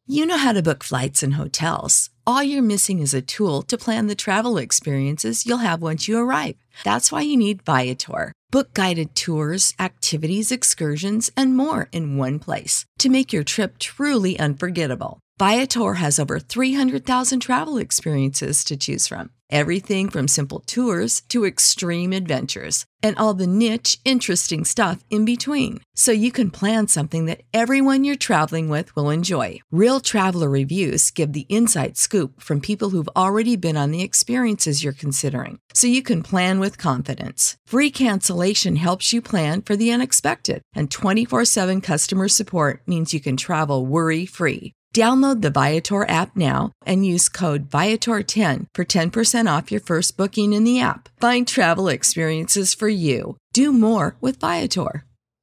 You know how to book flights and hotels. All you're missing is a tool to plan the travel experiences you'll have once you arrive. That's why you need Viator. Book guided tours, activities, excursions, and more in one place to make your trip truly unforgettable. Viator has over 300,000 travel experiences to choose from. Everything from simple tours to extreme adventures and all the niche, interesting stuff in between. So you can plan something that everyone you're traveling with will enjoy. Real traveler reviews give the inside scoop from people who've already been on the experiences you're considering. So you can plan with confidence. Free cancellation helps you plan for the unexpected. And 24/7 customer support means you can travel worry-free. Download the Viator app now and use code Viator10 for 10% off your first booking in the app. Find travel experiences for you. Do more with Viator.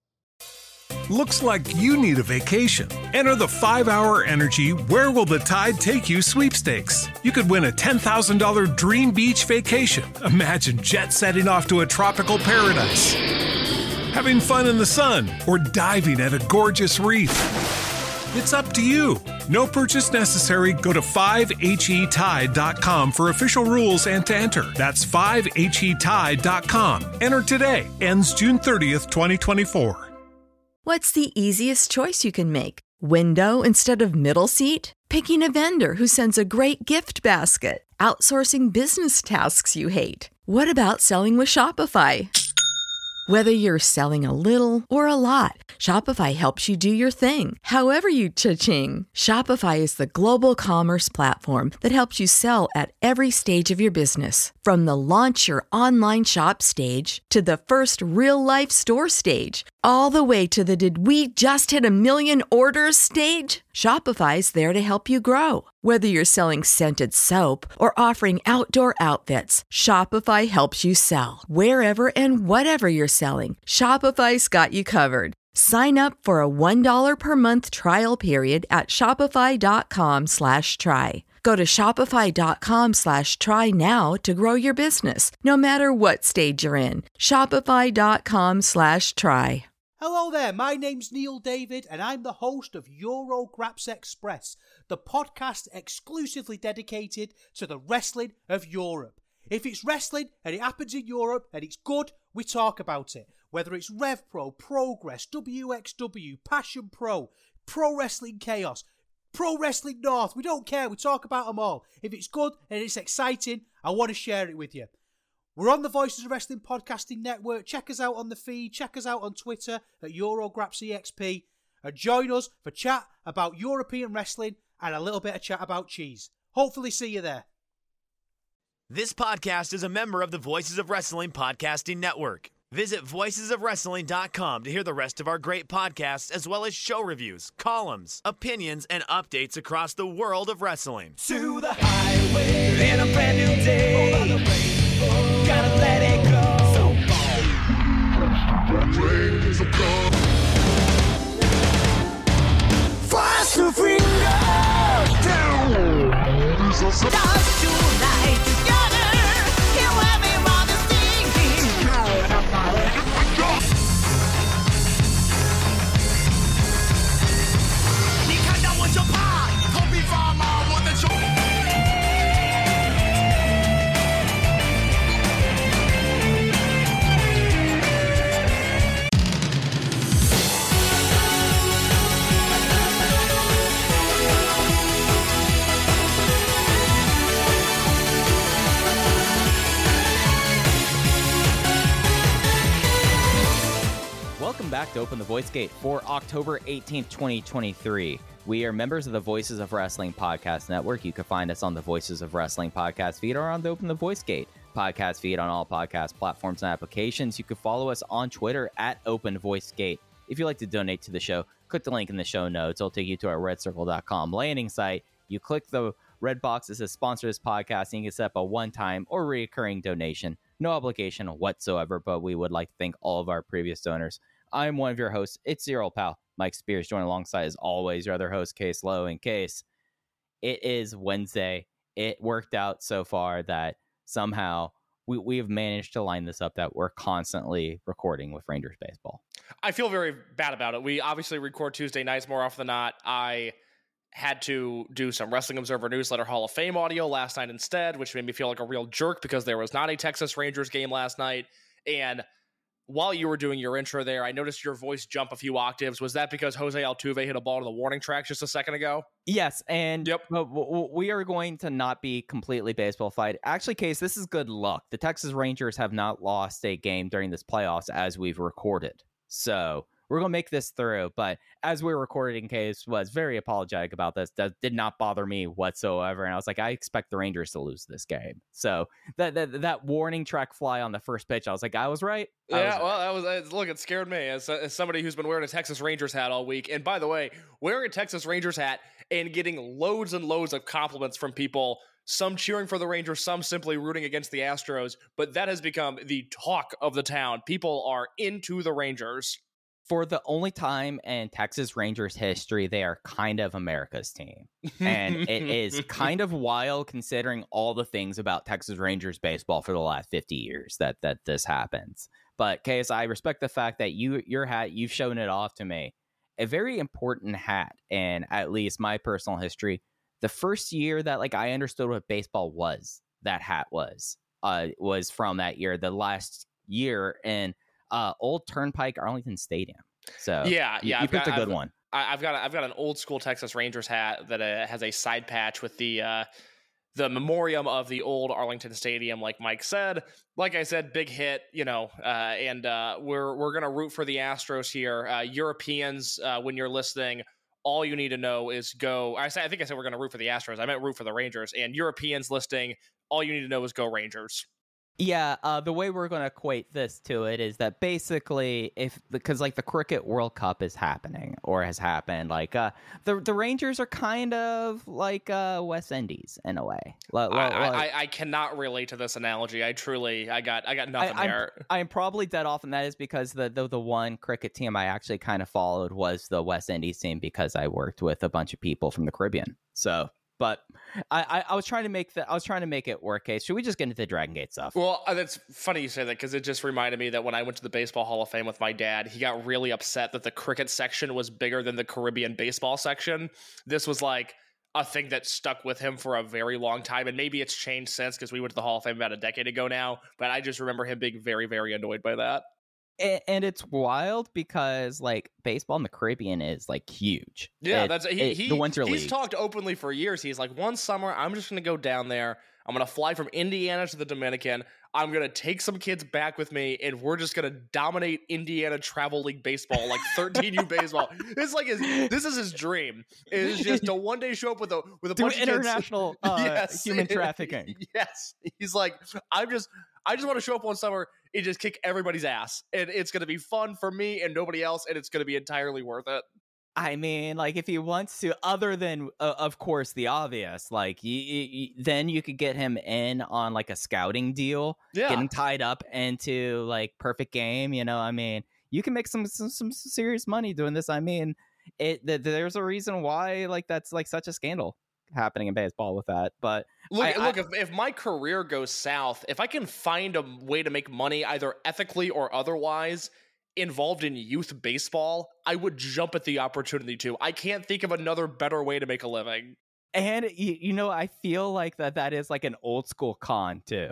Looks like you need a vacation. Enter the 5-Hour Energy Where Will the Tide Take You sweepstakes. You could win a $10,000 dream beach vacation. Imagine jet setting off to a tropical paradise, having fun in the sun, or diving at a gorgeous reef. It's up to you. No purchase necessary. Go to 5HETide.com for official rules and to enter. That's 5HETide.com. Enter today. Ends June 30th, 2024. What's the easiest choice you can make? Window instead of middle seat? Picking a vendor who sends a great gift basket? Outsourcing business tasks you hate? What about selling with Shopify? Whether you're selling a little or a lot, Shopify helps you do your thing, however you cha-ching. Shopify is the global commerce platform that helps you sell at every stage of your business. From the launch your online shop stage to the first real-life store stage, all the way to the did we just hit a million orders stage. Shopify's there to help you grow. Whether you're selling scented soap or offering outdoor outfits, Shopify helps you sell. Wherever and whatever you're selling, Shopify's got you covered. Sign up for a $1 per month trial period at shopify.com/try. Go to shopify.com/try now to grow your business, no matter what stage you're in. Shopify.com/try. Hello there, my name's Neil David and I'm the host of Eurograps Express, the podcast exclusively dedicated to the wrestling of Europe. If it's wrestling and it happens in Europe and it's good, we talk about it. Whether it's Rev Pro, Progress, WXW, Passion Pro, Pro Wrestling Chaos, Pro Wrestling North, we don't care, we talk about them all. If it's good and it's exciting, I want to share it with you. We're on the Voices of Wrestling Podcasting Network. Check us out on the feed. Check us out on Twitter at EuroGrapsEXP. And join us for chat about European wrestling and a little bit of chat about cheese. Hopefully see you there. This podcast is a member of the Voices of Wrestling Podcasting Network. Visit voicesofwrestling.com to hear the rest of our great podcasts, as well as show reviews, columns, opinions, and updates across the world of wrestling. To the highway in a brand new day. Gotta let it go. Faster finger down. Dance tonight together. Here everyone is singing. 니가 먼저 봐. 커피 파마 원해 줘. Welcome back to Open the Voice Gate for October 18th, 2023. We are members of the Voices of Wrestling Podcast Network. You can find us on the Voices of Wrestling podcast feed or on the Open the Voice Gate podcast feed on all podcast platforms and applications. You can follow us on Twitter at Open Voice Gate. If you'd like to donate to the show, click the link in the show notes. It'll take you to our redcircle.com landing site. You click the red box that says sponsor this podcast, and you can set up a one-time or recurring donation. No obligation whatsoever, but we would like to thank all of our previous donors. I'm one of your hosts. It's your old pal, Mike Spears, joined alongside, as always, your other host, Case Lowe. In Case, it is Wednesday. It worked out so far that somehow we have managed to line this up that we're constantly recording with Rangers baseball. I feel very bad about it. We obviously record Tuesday nights more often than not. I had to do some Wrestling Observer Newsletter Hall of Fame audio last night instead, which made me feel like a real jerk because there was not a Texas Rangers game last night. And while you were doing your intro there, I noticed your voice jump a few octaves. Was that because Jose Altuve hit a ball to the warning track just a second ago? Yes, and Yep. We are going to not be completely baseball fight. Actually, Case, this is good luck. The Texas Rangers have not lost a game during this playoffs as we've recorded. So we're going to make this through. But as we're recording, Case was very apologetic about this. That did not bother me whatsoever. And I was like, I expect the Rangers to lose this game. So that warning track fly on the first pitch, I was like, I was right. Look, it scared me as somebody who's been wearing a Texas Rangers hat all week. And by the way, wearing a Texas Rangers hat and getting loads and loads of compliments from people, some cheering for the Rangers, some simply rooting against the Astros. But that has become the talk of the town. People are into the Rangers. For the only time in Texas Rangers history, they are kind of America's team. And it is kind of wild considering all the things about Texas Rangers baseball for the last 50 years that this happens. But, Case, I respect the fact that your hat, you've shown it off to me. A very important hat in at least my personal history. The first year that I understood what baseball was, that hat was from that year, the last year in Old Turnpike Arlington Stadium. So you picked a good one. I've got an old school Texas Rangers hat that has a side patch with the memoriam of the old Arlington Stadium, like Mike said. Like I said, big hit, and we're gonna root for the Astros here. Europeans, when you're listening, all you need to know is go. I think I said we're gonna root for the Astros. I meant root for the Rangers. And Europeans listening, all you need to know is go Rangers. Yeah, the way we're going to equate this to it is that basically, because the Cricket World Cup is happening or has happened, the Rangers are kind of like West Indies in a way. I cannot relate to this analogy. I got nothing there. I'm probably dead off, and that is because the one cricket team I actually kind of followed was the West Indies team because I worked with a bunch of people from the Caribbean. So. But I was trying to make it work. Case. Should we just get into the Dragon Gate stuff? Well, that's funny you say that because it just reminded me that when I went to the Baseball Hall of Fame with my dad, he got really upset that the cricket section was bigger than the Caribbean baseball section. This was like a thing that stuck with him for a very long time, and maybe it's changed since because we went to the Hall of Fame about a decade ago now. But I just remember him being very, very annoyed by that. And it's wild because baseball in the Caribbean is huge. Yeah, the Winter League. He's talked openly for years. He's like, one summer I'm just going to go down there. I'm going to fly from Indiana to the Dominican. I'm going to take some kids back with me, and we're just going to dominate Indiana Travel League baseball, 13U baseball. This is his dream. It's just to one day show up with a bunch of international human trafficking. Yes, he's like, I just want to show up one summer and just kick everybody's ass, and it's going to be fun for me and nobody else, and it's going to be entirely worth it. I mean, if he wants to, other than, of course, the obvious, then you could get him in on, a scouting deal, get him tied up into, Perfect Game, I mean, you can make some serious money doing this. I mean, there's a reason why, that's, such a scandal happening in baseball with that. But if my career goes south, if I can find a way to make money either ethically or otherwise involved in youth baseball, I would jump at the opportunity to. I can't think of another better way to make a living. And I feel like that is an old school con too.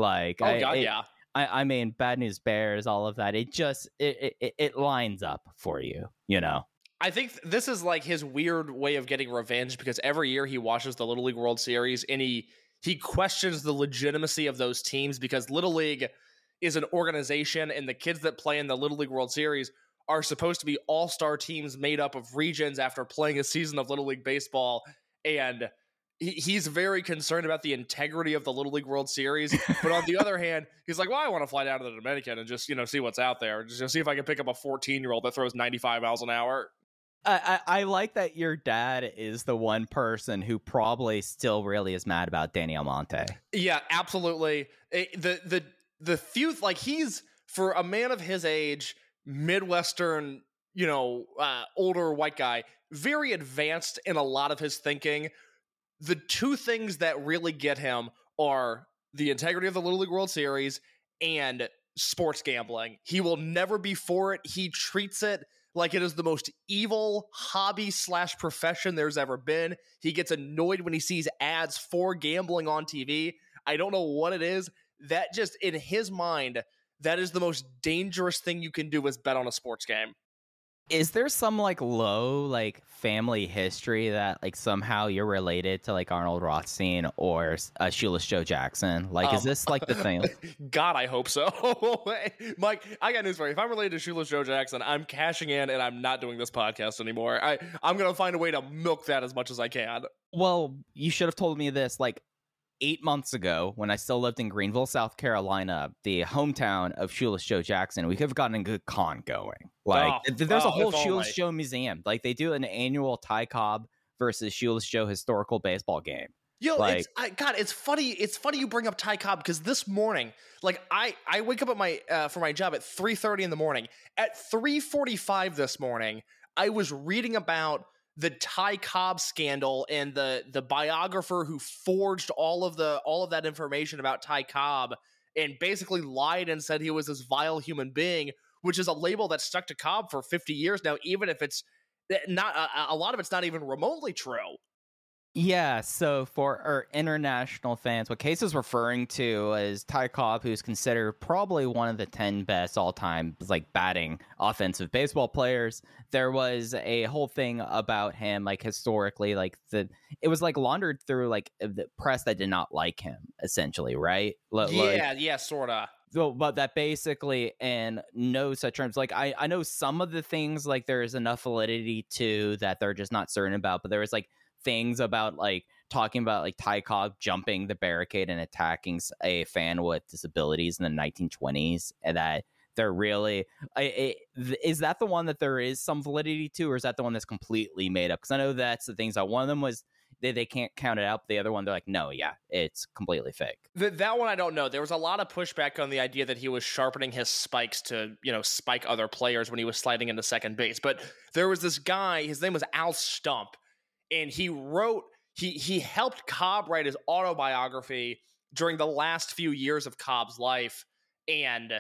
I mean, Bad News Bears, all of that. It just it lines up for you, I think this is his weird way of getting revenge because every year he watches the Little League World Series and he questions the legitimacy of those teams because Little League is an organization and the kids that play in the Little League World Series are supposed to be all-star teams made up of regions after playing a season of Little League baseball. And he's very concerned about the integrity of the Little League World Series. But on the other hand, he's like, well, I want to fly down to the Dominican and just, see what's out there. Just see if I can pick up a 14-year-old that throws 95 miles an hour. I like that your dad is the one person who probably still really is mad about Danny Almonte. Yeah, absolutely. The few, he's, for a man of his age, Midwestern, older white guy, very advanced in a lot of his thinking. The two things that really get him are the integrity of the Little League World Series and sports gambling. He will never be for it. He treats it like it is the most evil hobby / profession there's ever been. He gets annoyed when he sees ads for gambling on TV. I don't know what it is. That just, in his mind, that is the most dangerous thing you can do is bet on a sports game. Is there some like low like family history that like somehow you're related to like Arnold Rothstein or Shoeless Joe Jackson? Like, is this like the thing? God, I hope so. Mike, I got news for you. If I'm related to Shoeless Joe Jackson, I'm cashing in and I'm not doing this podcast anymore. I'm going to find a way to milk that as much as I can. Well, you should have told me this like 8 months ago when I still lived in Greenville, South Carolina, the hometown of Shoeless Joe Jackson. We could have gotten a good con going. Like, there's a whole Shoeless Joe museum. Like, they do an annual Ty Cobb versus Shoeless Joe historical baseball game. Yo, like, it's funny. It's funny you bring up Ty Cobb because this morning, like I wake up at my for my job at 3:30 in the morning. At 3:45 this morning, I was reading about the Ty Cobb scandal and the biographer who forged all of that information about Ty Cobb and basically lied and said he was this vile human being, which is a label that's stuck to Cobb for 50 years now, even if it's not a lot of it's not even remotely true. Yeah, so for our international fans, what Case is referring to is Ty Cobb, who's considered probably one of the 10 best all-time like batting offensive baseball players. There was a whole thing about him, like historically, like it was like laundered through like the press that did not like him, essentially, right? Yeah, sorta. So, but that basically, in no such terms, like I know some of the things like there is enough validity to that they're just not certain about, but there was like things about like talking about like Ty Cobb jumping the barricade and attacking a fan with disabilities in the 1920s, and that they're really is that the one that there is some validity to, or is that the one that's completely made up? Because I know that's the things that one of them was they can't count it out, but the other one they're like, no, yeah, it's completely fake. That one I don't know. There was a lot of pushback on the idea that he was sharpening his spikes to, spike other players when he was sliding into second base. But there was this guy, his name was Al Stump, and he helped Cobb write his autobiography during the last few years of Cobb's life. And,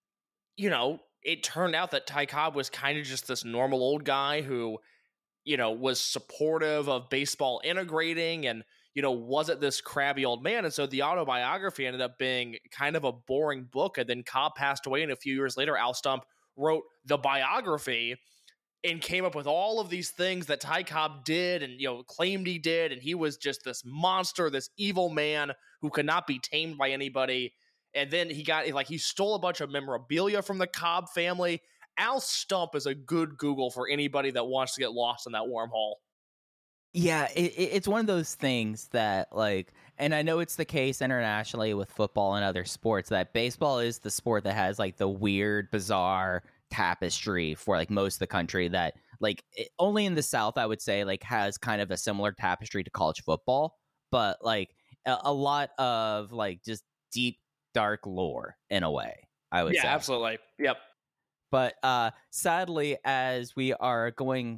it turned out that Ty Cobb was kind of just this normal old guy who, was supportive of baseball integrating and, wasn't this crabby old man. And so the autobiography ended up being kind of a boring book. And then Cobb passed away, and a few years later, Al Stump wrote the biography and came up with all of these things that Ty Cobb did and, claimed he did. And he was just this monster, this evil man who could not be tamed by anybody. And then he stole a bunch of memorabilia from the Cobb family. Al Stump is a good Google for anybody that wants to get lost in that wormhole. Yeah, it's one of those things that, like, and I know it's the case internationally with football and other sports, that baseball is the sport that has, like, the weird, bizarre tapestry for, like, most of the country that, like, only in the South, I would say, like, has kind of a similar tapestry to college football, but, like, a lot of, like, just deep, dark lore, in a way, I would say. Yeah, absolutely. Yep. But sadly, as we are going...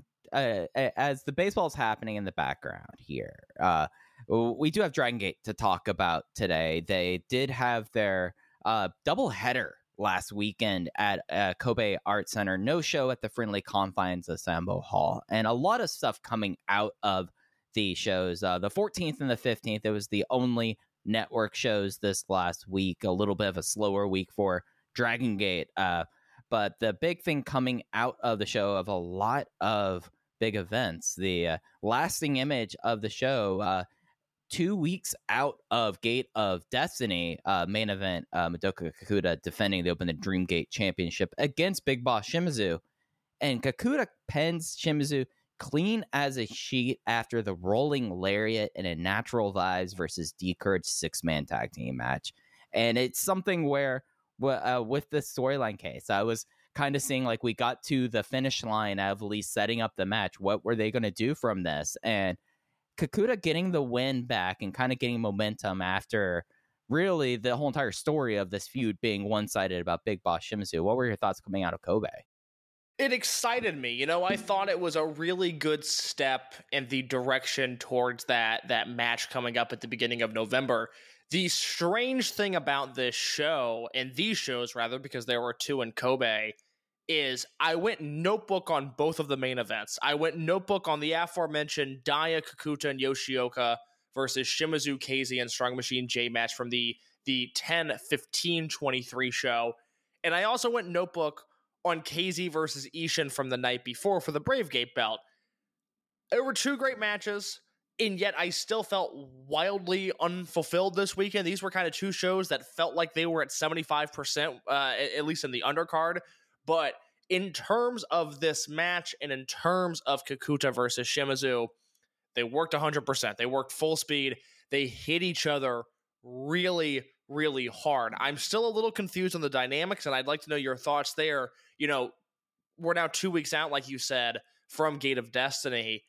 as the baseball is happening in the background here, we do have Dragon Gate to talk about today. They did have their doubleheader last weekend at Kobe Art Center. No show at the friendly confines of Sambo Hall, and a lot of stuff coming out of the shows. The 14th and the 15th, it was the only network shows this last week. A little bit of a slower week for Dragon Gate. But the big thing coming out of the show, of a lot of big events, the lasting image of the show, 2 weeks out of Gate of Destiny main event, Madoka Kakuta defending the Open the Dream Gate Championship against Big Boss Shimizu. And Kakuta pens Shimizu clean as a sheet after the rolling lariat in a Natural Vibes versus D-Courage 6-man tag team match. And it's something where with the storyline case, I was kind of seeing like we got to the finish line of at least setting up the match. What were they going to do from this? And Kakuta getting the win back and kind of getting momentum after really the whole entire story of this feud being one-sided about Big Boss Shimizu. What were your thoughts coming out of Kobe? It excited me. I thought it was a really good step in the direction towards that match coming up at the beginning of November. The strange thing about this show, and these shows rather, because there were two in Kobe, is I went notebook on both of the main events. I went notebook on the aforementioned Daya, Kakuta, and Yoshioka versus Shimizu, KZ, and Strong Machine J match from the 10-15-23 show. And I also went notebook on KZ versus Ishin from the night before for the Brave Gate belt. There were two great matches, and yet I still felt wildly unfulfilled this weekend. These were kind of two shows that felt like they were at 75%, at least in the undercard. But in terms of this match and in terms of Kakuta versus Shimizu, they worked 100%. They worked full speed. They hit each other really, really hard. I'm still a little confused on the dynamics, and I'd like to know your thoughts there. You know, we're now 2 weeks out, like you said, from Gate of Destiny.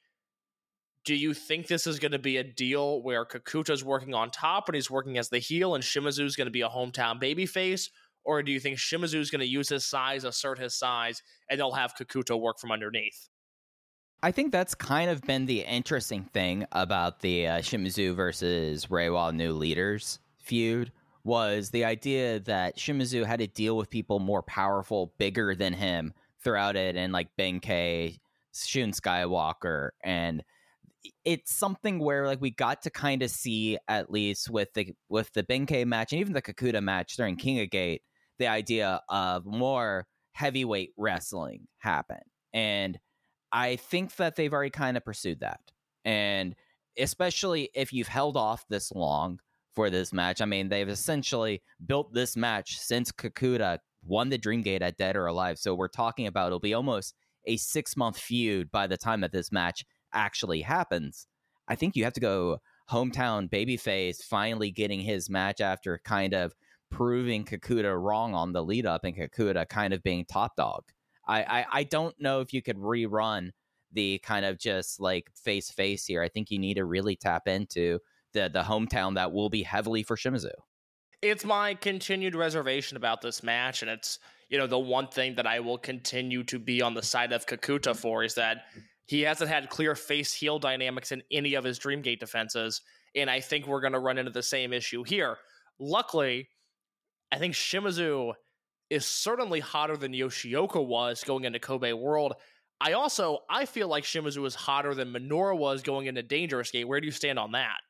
Do you think this is going to be a deal where Kakuta's working on top and he's working as the heel and Shimizu's going to be a hometown babyface? Or do you think Shimizu's going to use his size, assert his size, and they'll have Kakuta work from underneath? I think that's kind of been the interesting thing about the Shimizu versus Reiwa New Leaders feud, was the idea that Shimizu had to deal with people more powerful, bigger than him throughout it, and like Benkei, Shun Skywalker, and it's something where like we got to kind of see, at least with the Benkei match and even the Kakuta match during King of Gate, the idea of more heavyweight wrestling happen. And I think that they've already kind of pursued that. And especially if you've held off this long for this match, I mean, they've essentially built this match since Kakuta won the Dream Gate at Dead or Alive. So we're talking about it'll be almost a 6-month feud by the time that this match actually happens. I think you have to go hometown babyface finally getting his match after kind of proving Kakuta wrong on the lead up and Kakuta kind of being top dog. I don't know if you could rerun the kind of just like face here. I think you need to really tap into the hometown that will be heavily for Shimizu. It's my continued reservation about this match, and it's, you know, the one thing that I will continue to be on the side of Kakuta for is that he hasn't had clear face-heel dynamics in any of his Dreamgate defenses, and I think we're going to run into the same issue here. Luckily, I think Shimizu is certainly hotter than Yoshioka was going into Kobe World. I feel like Shimizu is hotter than Minoura was going into Dangerous Gate. Where do you stand on that?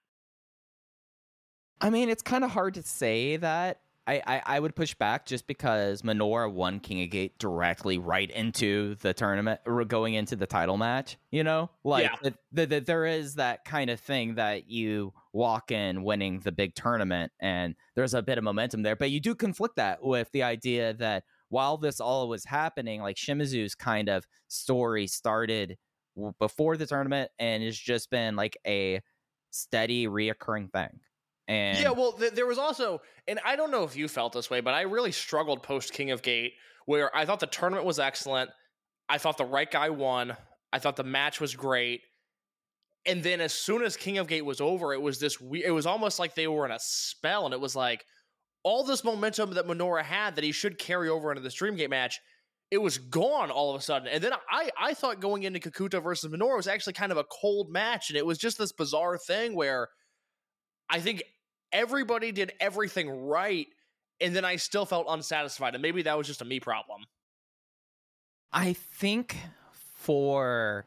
I mean, it's kind of hard to say that. I would push back just because Minoura won King of Gate directly right into the tournament, or going into the title match, you know? Like, yeah. There is that kind of thing that you walk in winning the big tournament, and there's a bit of momentum there. But you do conflict that with the idea that while this all was happening, like, Shimizu's kind of story started before the tournament, and it's just been, like, a steady, reoccurring thing. And yeah, well, there was also, and I don't know if you felt this way, but I really struggled post King of Gate, where I thought the tournament was excellent. I thought the right guy won. I thought the match was great. And then as soon as King of Gate was over, it was it was almost like they were in a spell. And it was like all this momentum that Minoura had that he should carry over into the Dreamgate match, it was gone all of a sudden. And then I thought going into Kakuta versus Minoura was actually kind of a cold match. And it was just this bizarre thing where I think everybody did everything right, and then I still felt unsatisfied, and maybe that was just a me problem. I think for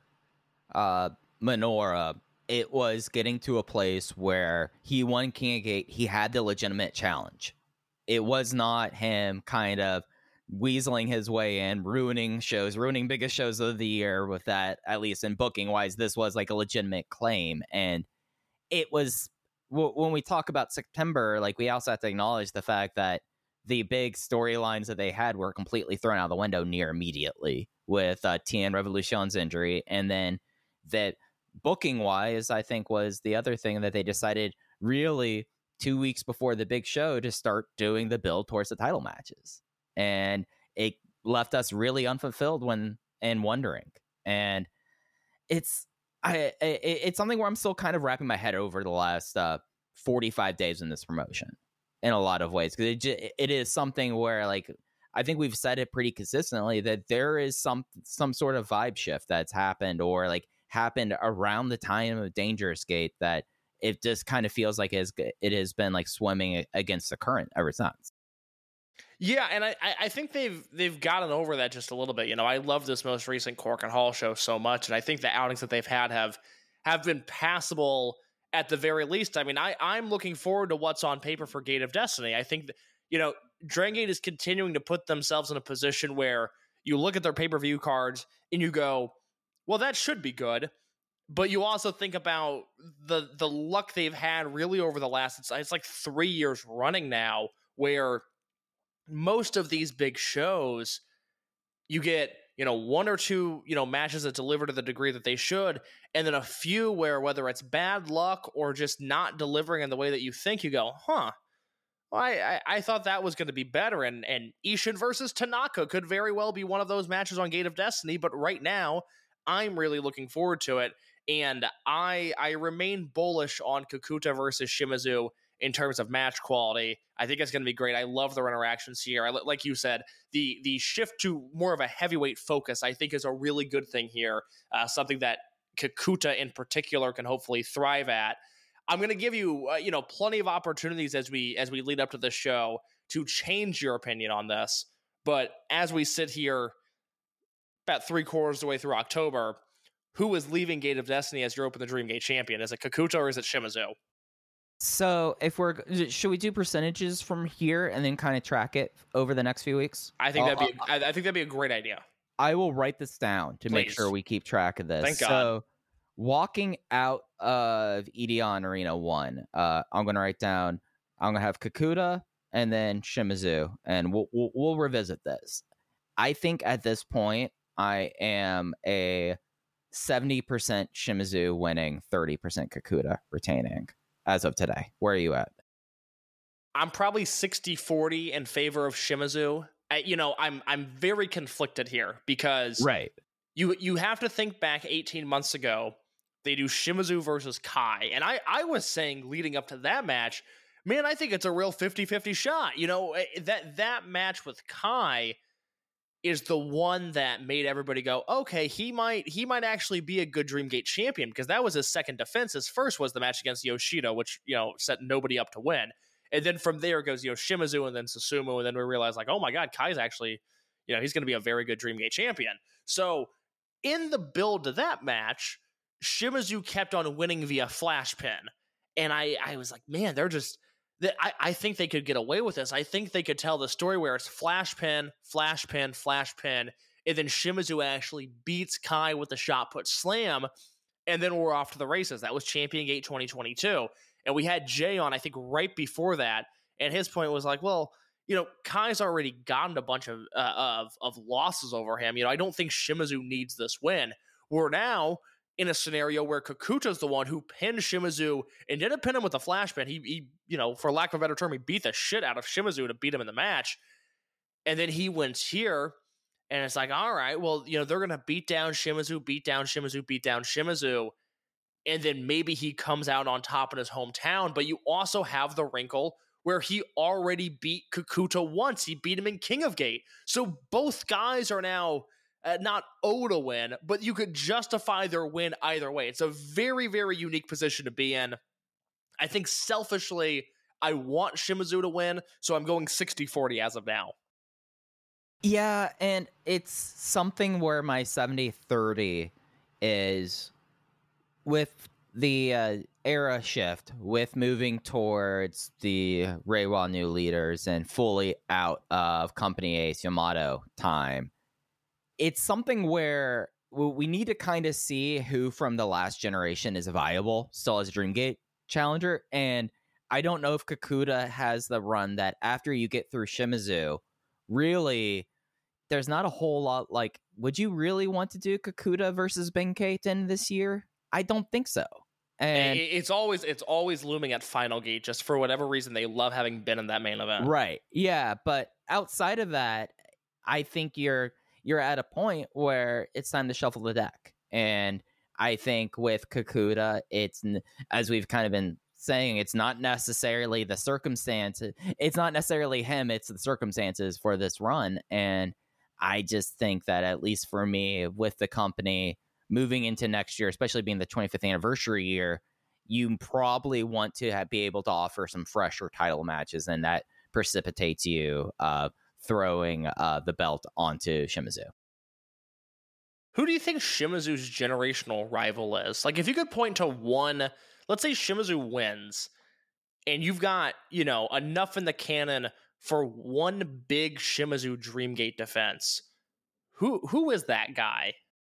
Minoura, it was getting to a place where he won King of Gate, he had the legitimate challenge. It was not him kind of weaseling his way in, ruining biggest shows of the year with that, at least in booking-wise. This was like a legitimate claim, and it was... When we talk about September, like, we also have to acknowledge the fact that the big storylines that they had were completely thrown out the window near immediately with Tien Revolution's injury. And then that booking wise, I think, was the other thing that they decided really 2 weeks before the big show to start doing the build towards the title matches. And it left us really unfulfilled and wondering. And it's something where I'm still kind of wrapping my head over the last 45 days in this promotion in a lot of ways, because it is something where, like, I think we've said it pretty consistently that there is some sort of vibe shift that's happened, or like happened around the time of Dangerous Gate, that it just kind of feels like it has been like swimming against the current ever since. Yeah, and I think they've gotten over that just a little bit. I love this most recent Cork and Hall show so much, and I think the outings that they've had have been passable at the very least. I mean, I'm looking forward to what's on paper for Gate of Destiny. I think that, Dragon Gate is continuing to put themselves in a position where you look at their pay-per-view cards and you go, well, that should be good. But you also think about the luck they've had really over the last, it's like 3 years running now, where most of these big shows, you get, one or two, matches that deliver to the degree that they should, and then a few where, whether it's bad luck or just not delivering in the way that you think, you go, well, I thought that was going to be better, and Ishin versus Tanaka could very well be one of those matches on Gate of Destiny, but right now, I'm really looking forward to it, and I remain bullish on Kakuta versus Shimizu in terms of match quality. I think it's going to be great. I love their interactions here. Like you said, the shift to more of a heavyweight focus, I think, is a really good thing here, something that Kakuta in particular can hopefully thrive at. I'm going to give you, plenty of opportunities as we lead up to this show to change your opinion on this. But as we sit here about 3/4 of the way through October, who is leaving Gate of Destiny as your Open the Dream Gate champion? Is it Kakuta or is it Shimizu? So should we do percentages from here and then kind of track it over the next few weeks? I think that'd be a great idea. I will write this down to make sure we keep track of this. Thank God. So walking out of Edion Arena 1, I'm going to write down, I'm going to have Kakuta and then Shimizu, and we'll revisit this. I think at this point, I am a 70% Shimizu winning, 30% Kakuta retaining as of today. Where are you at? I'm probably 60-40 in favor of Shimizu. I'm very conflicted here because right. You have to think back 18 months ago. They do Shimizu versus Kai, and I was saying leading up to that match, man, I think it's a real 50-50 shot. That match with Kai is the one that made everybody go, okay, he might actually be a good Dreamgate champion, because that was his second defense. His first was the match against Yoshida, which, set nobody up to win. And then from there it goes, Shimizu and then Susumu, and then we realize, like, oh my God, Kai's actually, he's going to be a very good Dreamgate champion. So in the build to that match, Shimizu kept on winning via flash pin. And I was like, man, I think they could get away with this. I think they could tell the story where it's flash pin, flash pin, flash pin, and then Shimizu actually beats Kai with the shot put slam, and then we're off to the races. That was Champion Gate 2022. And we had Jay on, I think, right before that, and his point was like, well, Kai's already gotten a bunch of losses over him. I don't think Shimizu needs this win. We're now in a scenario where Kakuta's the one who pinned Shimizu and didn't pin him with a flash pin. He for lack of a better term, he beat the shit out of Shimizu to beat him in the match. And then he wins here, and it's like, all right, well, they're going to beat down Shimizu, beat down Shimizu, beat down Shimizu, and then maybe he comes out on top in his hometown. But you also have the wrinkle where he already beat Kakuta once. He beat him in King of Gate. So both guys are now not owed a win, but you could justify their win either way. It's a very, very unique position to be in. I think selfishly, I want Shimizu to win, so I'm going 60-40 as of now. Yeah, and it's something where my 70-30 is with the era shift, with moving towards the Reiwa new leaders and fully out of Company Ace Yamato time. It's something where we need to kind of see who from the last generation is viable still as a Dreamgate challenger. And I don't know if Kakuta has the run that after you get through Shimizu, really, there's not a whole lot. Like, would you really want to do Kakuta versus Benkei this year? I don't think so. And it's always looming at Final Gate, just for whatever reason. They love having been in that main event. Right. Yeah. But outside of that, I think you're at a point where it's time to shuffle the deck. And I think with Kakuta, it's, as we've kind of been saying, it's not necessarily the circumstance. It's not necessarily him. It's the circumstances for this run. And I just think that, at least for me, with the company moving into next year, especially being the 25th anniversary year, you probably want to be able to offer some fresher title matches, and that precipitates you throwing the belt onto Shimizu. Who do you think Shimizu's generational rival is? Like, if you could point to one, let's say Shimizu wins, and you've got, enough in the cannon for one big Shimizu Dreamgate defense. Who is that guy?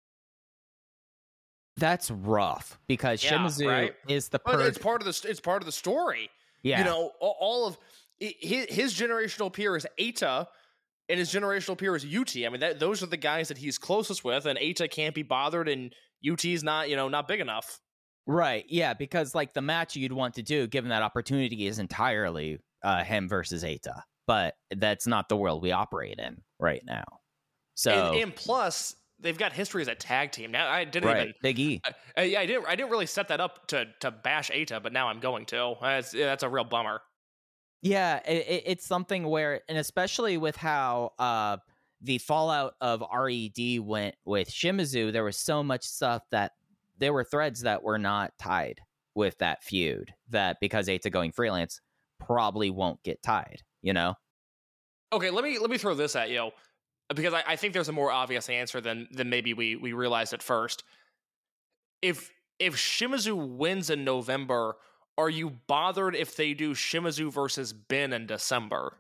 That's rough because Shimizu is the person. It's part of the story. Yeah. All of his generational peer is Eita, and his generational peer is UT. I mean, those are the guys that he's closest with, and Eita can't be bothered, and UT's not, not big enough. Right. Yeah, because like the match you'd want to do, given that opportunity, is entirely him versus Eita, but that's not the world we operate in right now. So and plus, they've got history as a tag team. Now I didn't even Big E. I didn't really set that up to bash Eita, but now I'm going to. That's a real bummer. Yeah, it's something where, and especially with how the fallout of RED went with Shimizu, there was so much stuff that there were threads that were not tied with that feud that because Eita going freelance probably won't get tied, Okay, let me throw this at you, because I think there's a more obvious answer than maybe we realized at first. If Shimizu wins in November, are you bothered if they do Shimizu versus Ben in December?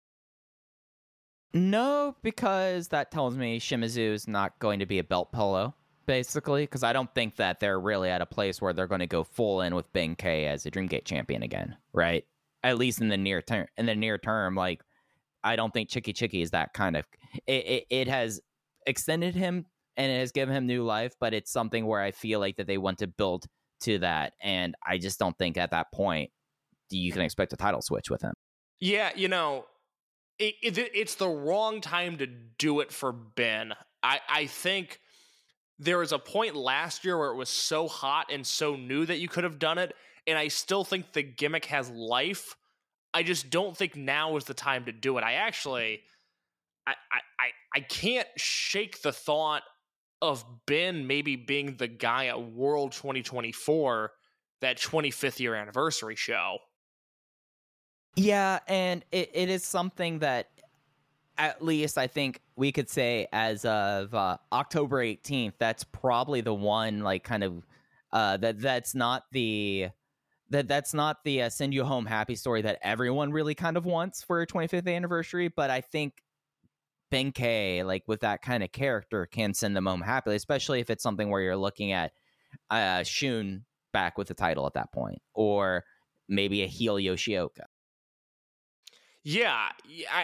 No, because that tells me Shimizu is not going to be a belt polo, basically, because I don't think that they're really at a place where they're going to go full in with Ben-K as a Dreamgate champion again, right? At least in the near term, like, I don't think Chicky Chicky is that kind of... It has extended him and it has given him new life, but it's something where I feel like that they want to build to that, and I just don't think at that point you can expect a title switch with him. Yeah, it's the wrong time to do it for Ben. I think there was a point last year where it was so hot and so new that you could have done it, and I still think the gimmick has life. I just don't think now is the time to do it. I can't shake the thought of Ben maybe being the guy at World 2024, that 25th year anniversary show. Yeah, and it is something that at least I think we could say as of October 18th, that's probably the one, like, kind of that's not the send you home happy story that everyone really kind of wants for a 25th anniversary, but I think Ben-K, like, with that kind of character, can send them home happily, especially if it's something where you're looking at Shun back with the title at that point, or maybe a heel Yoshioka. Yeah,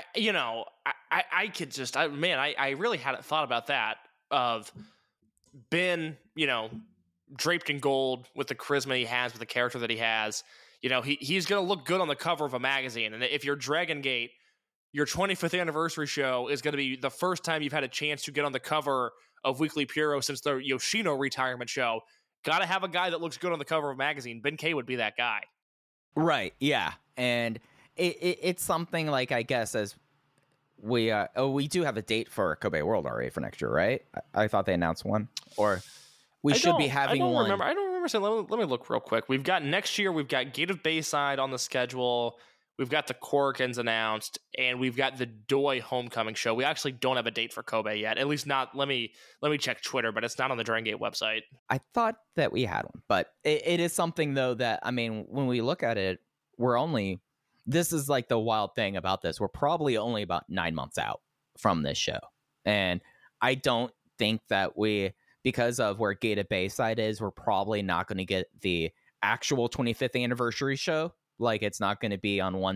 I could just, I really hadn't thought about that, of Ben, draped in gold with the charisma he has, with the character that he has. He's going to look good on the cover of a magazine, and if you're Dragon Gate, your 25th anniversary show is going to be the first time you've had a chance to get on the cover of Weekly Puro since the Yoshino retirement show. Got to have a guy that looks good on the cover of a magazine. Ben-K would be that guy. Right, yeah. And it's something like, I guess, as we do have a date for Kobe World already for next year, right? I thought they announced one. Or we should be having one. I don't remember saying, let me look real quick. We've got next year, we've got Gate of Bayside on the schedule. We've got the Korkins announced, and we've got the Doi Homecoming show. We actually don't have a date for Kobe yet. At least not. Let me check Twitter, but it's not on the Dragon Gate website. I thought that we had one, but it is something, though, that, I mean, when we look at it, this is like the wild thing about this. We're probably only about 9 months out from this show. And I don't think that because of where Gate of Bayside is, we're probably not going to get the actual 25th anniversary show. Like, it's not going to be on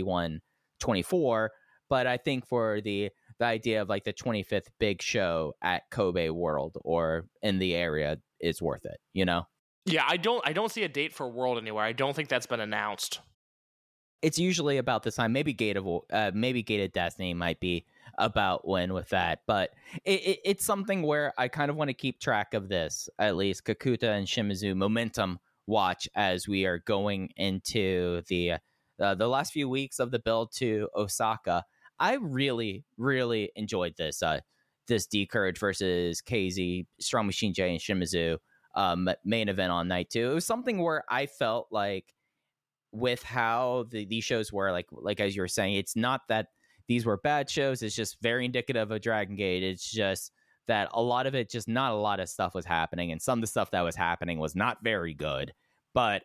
1/31/24, but I think for the idea of like the 25th big show at Kobe World or in the area is worth it, Yeah, I don't see a date for World anywhere. I don't think that's been announced. It's usually about this time. Maybe Gate of Destiny might be about when with that, but it's something where I kind of want to keep track of this, at least Kakuta and Shimizu momentum watch as we are going into the last few weeks of the build to Osaka. I really, really enjoyed this D-Courage versus KZ, Strong Machine J, and Shimizu main event on night 2. It was something where I felt like, with how these shows were, like as you were saying, it's not that these were bad shows. It's just very indicative of Dragon Gate. It's just that a lot of it, just not a lot of stuff was happening, and some of the stuff that was happening was not very good. But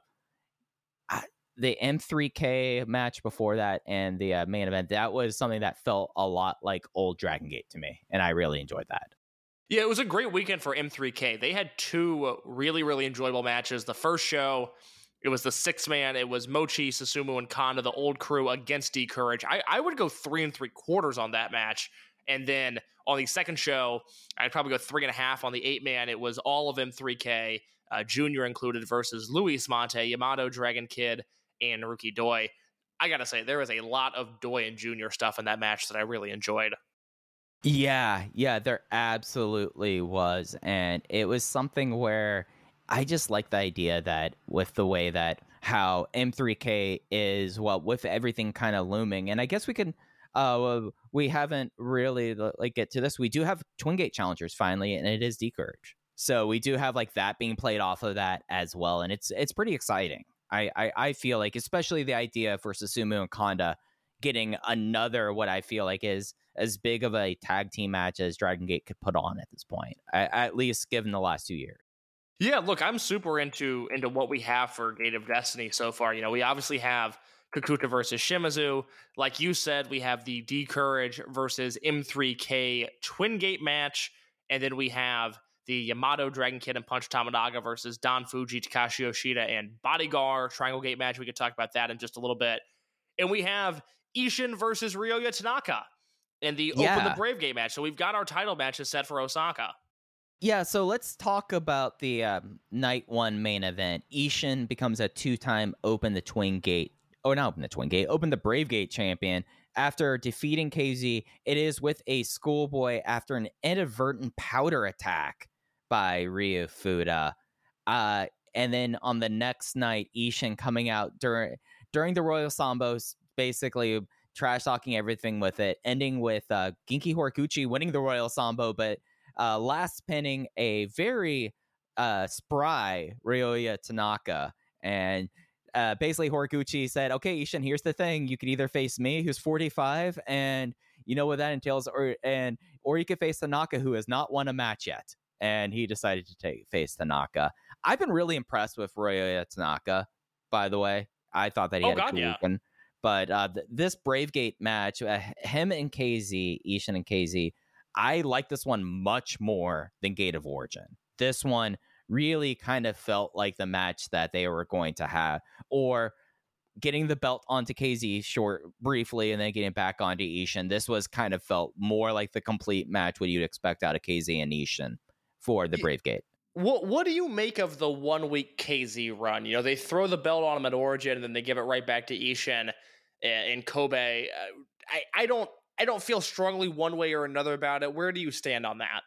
the M3K match before that and the main event, that was something that felt a lot like old Dragon Gate to me, and I really enjoyed that. Yeah, it was a great weekend for M3K. They had two really, really enjoyable matches. The first show, it was the 6-man. It was Mochi, Susumu, and Kanda, the old crew, against D-Courage. I would go 3 3/4 on that match. And then on the second show, I'd probably go 3.5 on the 8-man. It was all of M3K, Junior included, versus Luis Mante, Yamato, Dragon Kid, and Naruki Doi. I gotta say, there was a lot of Doi and Junior stuff in that match that I really enjoyed. Yeah, there absolutely was. And it was something where I just like the idea that with the way that how M3K is, well, with everything kind of looming, and I guess we can, we haven't really get to this. We do have Twin Gate challengers finally, and it is D-Courage. So we do have that being played off of that as well. And it's pretty exciting. I feel like, especially the idea for Susumu and Kanda getting another, what I feel like is as big of a tag team match as Dragon Gate could put on at this point, at least given the last 2 years. Yeah, look, I'm super into what we have for Gate of Destiny so far. We obviously have Kakuta versus Shimizu. Like you said, we have the D-Courage versus M3K Twin Gate match. And then we have the Yamato, Dragon Kid, and Punch Tamanaga versus Don Fuji, Takashi Yoshida, and Bodyguard Triangle Gate match. We could talk about that in just a little bit. And we have Ishin versus Ryoya Tanaka in the Open the Brave Gate match. So we've got our title matches set for Osaka. Yeah, so let's talk about the night one main event. Ishin becomes a 2-time Open the Brave Gate champion after defeating KZ. It is with a schoolboy after an inadvertent powder attack by Ryu Fuda. And then on the next night, Ishin coming out during the Royal Sambos, basically trash talking everything with it, ending with Genki Horiguchi winning the Royal Sambo, but last pinning a very spry Ryoya Tanaka. And basically Horiguchi said, okay, Ishin, here's the thing. You could either face me, who's 45, and you know what that entails, or you could face Tanaka, who has not won a match yet. And he decided to face Tanaka. I've been really impressed with Ryoya Tanaka, by the way. I thought that he had a cool weekend. But this Brave Gate match, him and KZ, Ishin and KZ, I like this one much more than Gate of Origin. This one really kind of felt like the match that they were going to have, or getting the belt onto KZ briefly and then getting back onto Ishin. This was kind of felt more like the complete match what you'd expect out of KZ and Ishin for the Brave Gate. What do you make of the 1 week KZ run? They throw the belt on him at Origin and then they give it right back to Ishin in Kobe. I don't feel strongly one way or another about it. Where do you stand on that?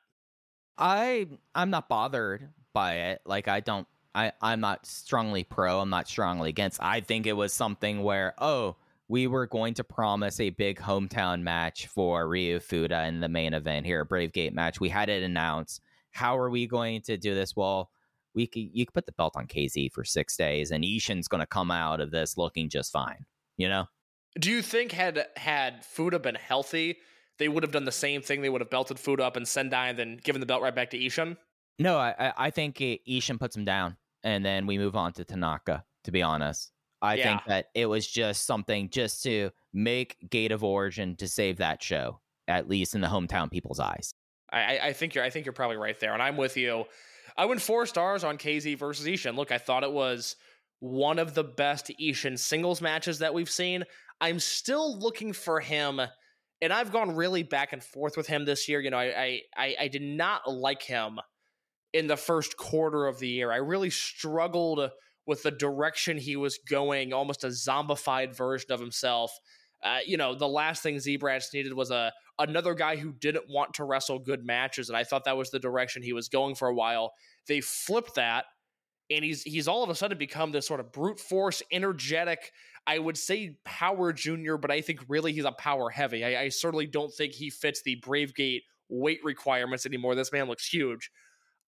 I'm not bothered by it. I'm not strongly pro. I'm not strongly against. I think it was something where, we were going to promise a big hometown match for Ryu Fuda in the main event here, a Brave Gate match. We had it announced. How are we going to do this? Well, you could put the belt on KZ for 6 days, and Ishin's going to come out of this looking just fine. Do you think had Fuda been healthy, they would have done the same thing? They would have belted Fuda up in Sendai and then given the belt right back to Ishin? No, I think Ishin puts him down, and then we move on to Tanaka, to be honest. I think that it was just something just to make Gate of Origin to save that show, at least in the hometown people's eyes. I think you're probably right there, and I'm with you. I went 4 stars on KZ versus Ishin. Look, I thought it was one of the best Ishin singles matches that we've seen. I'm still looking for him, and I've gone really back and forth with him this year. I did not like him in the first quarter of the year. I really struggled with the direction he was going, almost a zombified version of himself. The last thing Z-Brats needed was another guy who didn't want to wrestle good matches, and I thought that was the direction he was going for a while. They flipped that, and he's all of a sudden become this sort of brute force, energetic, I would say power junior, but I think really he's a power heavy. I certainly don't think he fits the Brave Gate weight requirements anymore. This man looks huge.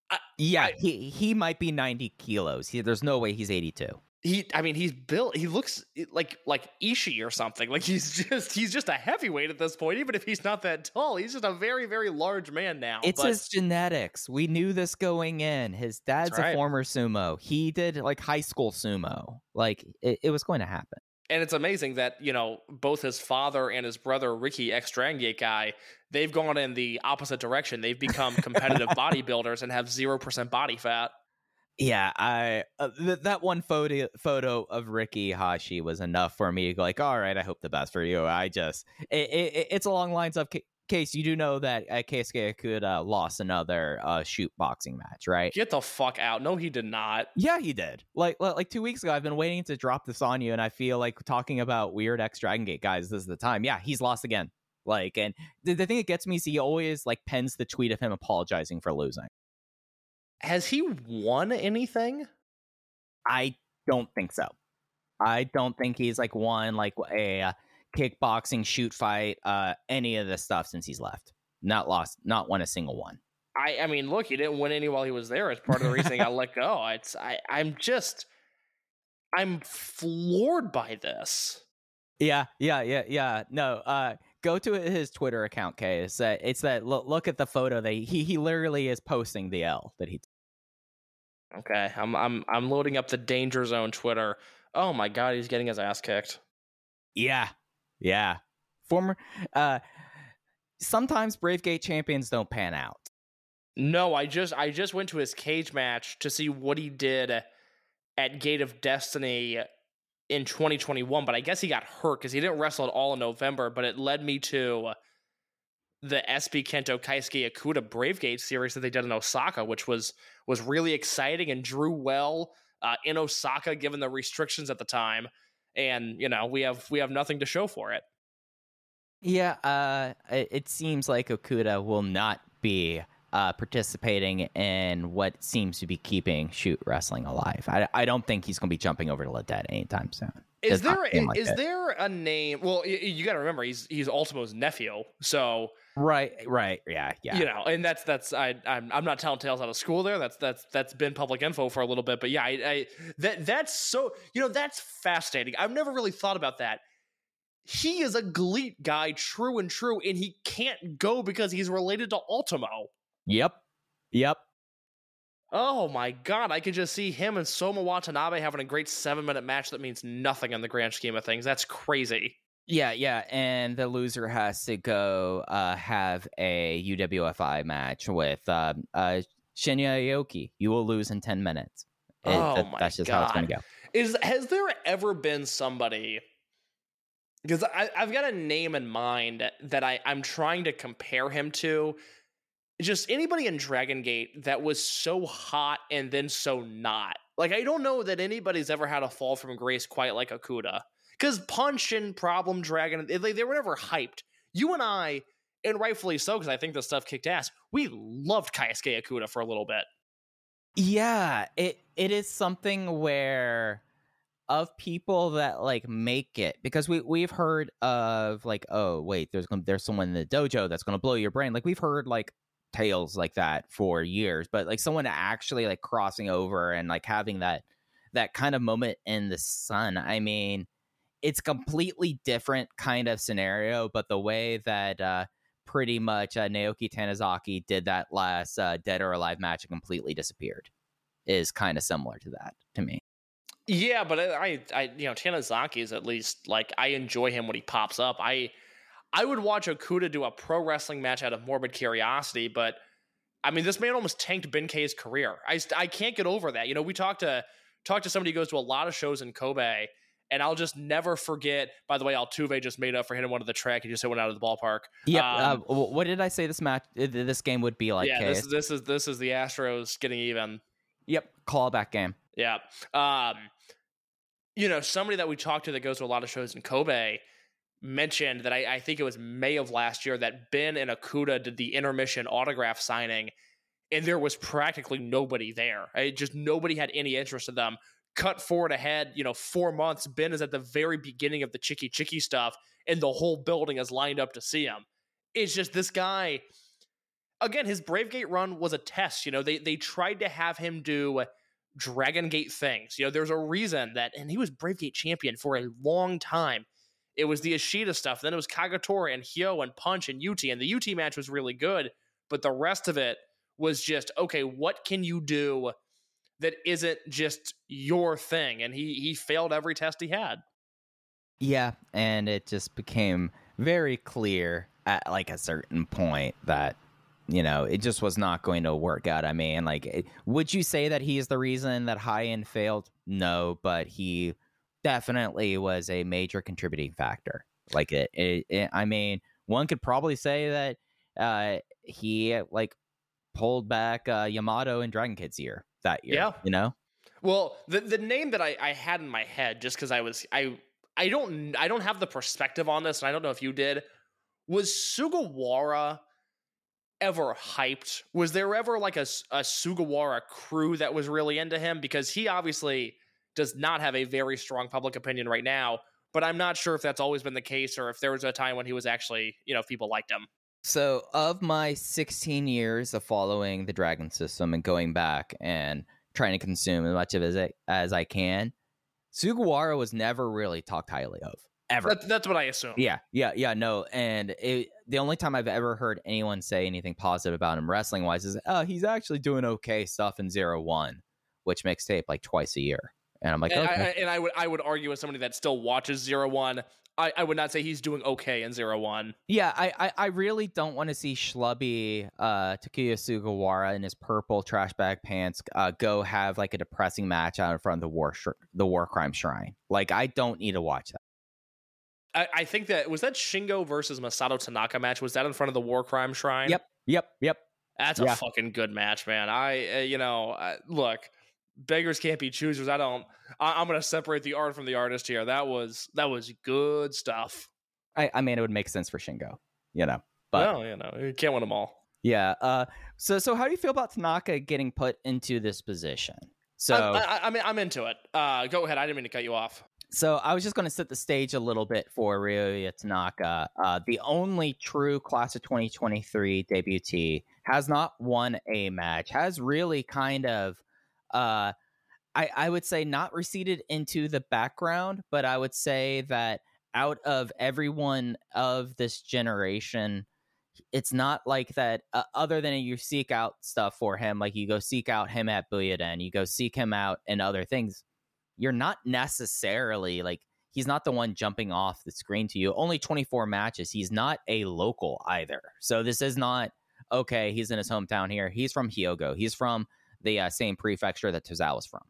He might be 90 kilos. There's no way he's 82. He's built. He looks like Ishii or something. Like he's just a heavyweight at this point. Even if he's not that tall, he's just a very, very large man now. It's his genetics. We knew this going in. His dad's a former sumo. He did like high school sumo. Like it was going to happen. And it's amazing that, both his father and his brother, Ricky, ex-Dragon Gate guy, they've gone in the opposite direction. They've become competitive bodybuilders and have 0% body fat. Yeah, that one photo of Ricky Hashi was enough for me to go like, all right, I hope the best for you. It's along lines of Case. You do know that Keisuke Okuda lost another shoot boxing match, right? Get the fuck out! No, he did not. Yeah, he did. Like 2 weeks ago, I've been waiting to drop this on you, and I feel like talking about weird ex-Dragon Gate guys. This is the time. Yeah, he's lost again. And the thing that gets me is he always pens the tweet of him apologizing for losing. Has he won anything? I don't think so. I don't think he's won a kickboxing shoot fight, any of this stuff since he's left. Not won a single one. I mean, look, he didn't win any while he was there. It's part of the reason he got let go. I'm floored by this. Yeah. No, go to his Twitter account, Kay. It's that look at the photo that he literally is posting the L that he. Okay, I'm loading up the Danger Zone Twitter. Oh my god, he's getting his ass kicked. Yeah. Former. Sometimes Brave Gate champions don't pan out. No, I just went to his cage match to see what he did at Gate of Destiny in 2021, but I guess he got hurt because he didn't wrestle at all in November, but it led me to the SB Kento Keisuke Okuda Brave Gate series that they did in Osaka, which was really exciting and drew well in Osaka given the restrictions at the time. And, we have nothing to show for it. Yeah, it seems like Okuda will not be participating in what seems to be keeping shoot wrestling alive. I don't think he's going to be jumping over to Ledet anytime soon. Is there a name? Well, you got to remember he's Ultimo's nephew, so right, yeah. And I'm not telling tales out of school there. That's been public info for a little bit, but yeah, that's so that's fascinating. I've never really thought about that. He is a GLEAT guy, true, and he can't go because he's related to Ultimo. Yep. Oh my god, I could just see him and Soma Watanabe having a great 7-minute match that means nothing in the grand scheme of things. That's crazy. Yeah, and the loser has to go have a UWFI match with Shinya Aoki. You will lose in 10 minutes. That's just how it's going to go. Has there ever been somebody... Because I've got a name in mind that I'm trying to compare him to. Just anybody in Dragon Gate that was so hot and then so not. I don't know that anybody's ever had a fall from grace quite like Okuda. Because Punch and Problem Dragon, they were never hyped. You and I, and rightfully so, because I think this stuff kicked ass, we loved Keisuke Okuda for a little bit. Yeah, it is something where... of people that make it, because we've heard of oh wait, there's someone in the dojo that's going to blow your brain. We've heard tales like that for years, but someone actually crossing over and having that kind of moment in the sun. I mean, it's completely different kind of scenario, but the way that pretty much Naoki Tanizaki did that last Dead or Alive match and completely disappeared is kind of similar to that to me. Yeah, but I Tanizaki is at least I enjoy him when he pops up. I would watch Okuda do a pro wrestling match out of morbid curiosity, but I mean, this man almost tanked Benkei's career. I can't get over that. We talked to somebody who goes to a lot of shows in Kobe, and I'll just never forget. By the way, Altuve just made up for hitting one of the track. He just hit one out of the ballpark. Yeah. What did I say this game would be like? Yeah, this is the Astros getting even. Yep, callback game. Yeah. Somebody that we talked to that goes to a lot of shows in Kobe mentioned that I think it was May of last year that Ben and Okuda did the intermission autograph signing, and there was practically nobody there. Just nobody had any interest in them. Cut forward ahead, 4 months, Ben is at the very beginning of the Chicky Chicky stuff, and the whole building is lined up to see him. It's just this guy... again, his Bravegate run was a test. They tried to have him do Dragon Gate things. There's a reason that, and he was Bravegate champion for a long time. It was the Ishida stuff. Then it was Kagetora and Hyo and Punch and UT. And the UT match was really good. But the rest of it was just, okay, what can you do that isn't just your thing? And he failed every test he had. Yeah, and it just became very clear at like a certain point that, it just was not going to work out. I mean, like, would you say that he is the reason that High End failed? No, but he definitely was a major contributing factor. Like, I mean, one could probably say that he, like, pulled back Yamato and Dragon Kid's year that year, Yeah. Well, the name that I had in my head, just because I don't have the perspective on this, and I don't know if you did. Was Sugawara ever hyped? Was there ever like a Sugawara crew that was really into him? Because he obviously does not have a very strong public opinion right now, but I'm not sure if that's always been the case or if there was a time when he was actually, if people liked him. So of my 16 years of following the Dragon system and going back and trying to consume as much of it as I can, Sugawara was never really talked highly of, ever. That's what I assume. Yeah, no. And the only time I've ever heard anyone say anything positive about him wrestling-wise is, oh, he's actually doing okay stuff in 0-1, which mixtape like twice a year. And I'm like, okay. I would argue as somebody that still watches 0-1, I would not say he's doing okay in 0-1. Yeah, I really don't want to see schlubby Takuya Sugawara in his purple trash bag pants go have like a depressing match out in front of the War Crime Shrine. Like, I don't need to watch that. I think that was that Shingo versus Masato Tanaka match. Was that in front of the War Crime Shrine? Yep. That's a fucking good match, man. Look, beggars can't be choosers. I'm going to separate the art from the artist here. That was good stuff. I mean, it would make sense for Shingo, but well, you can't win them all. Yeah. So how do you feel about Tanaka getting put into this position? So I'm into it. Go ahead. I didn't mean to cut you off. So I was just going to set the stage a little bit for Ryoya Tanaka, the only true class of 2023 debutee, has not won a match, has really kind of, I would say not receded into the background, but I would say that out of everyone of this generation, it's not like that, other than you seek out stuff for him, like you go seek out him at Buyoden, you go seek him out and other things. You're not necessarily like, he's not the one jumping off the screen to you. Only 24 matches. He's not a local either. So this is not, okay, he's in his hometown here. He's from Hyogo. He's from the same prefecture that Tozawa's from.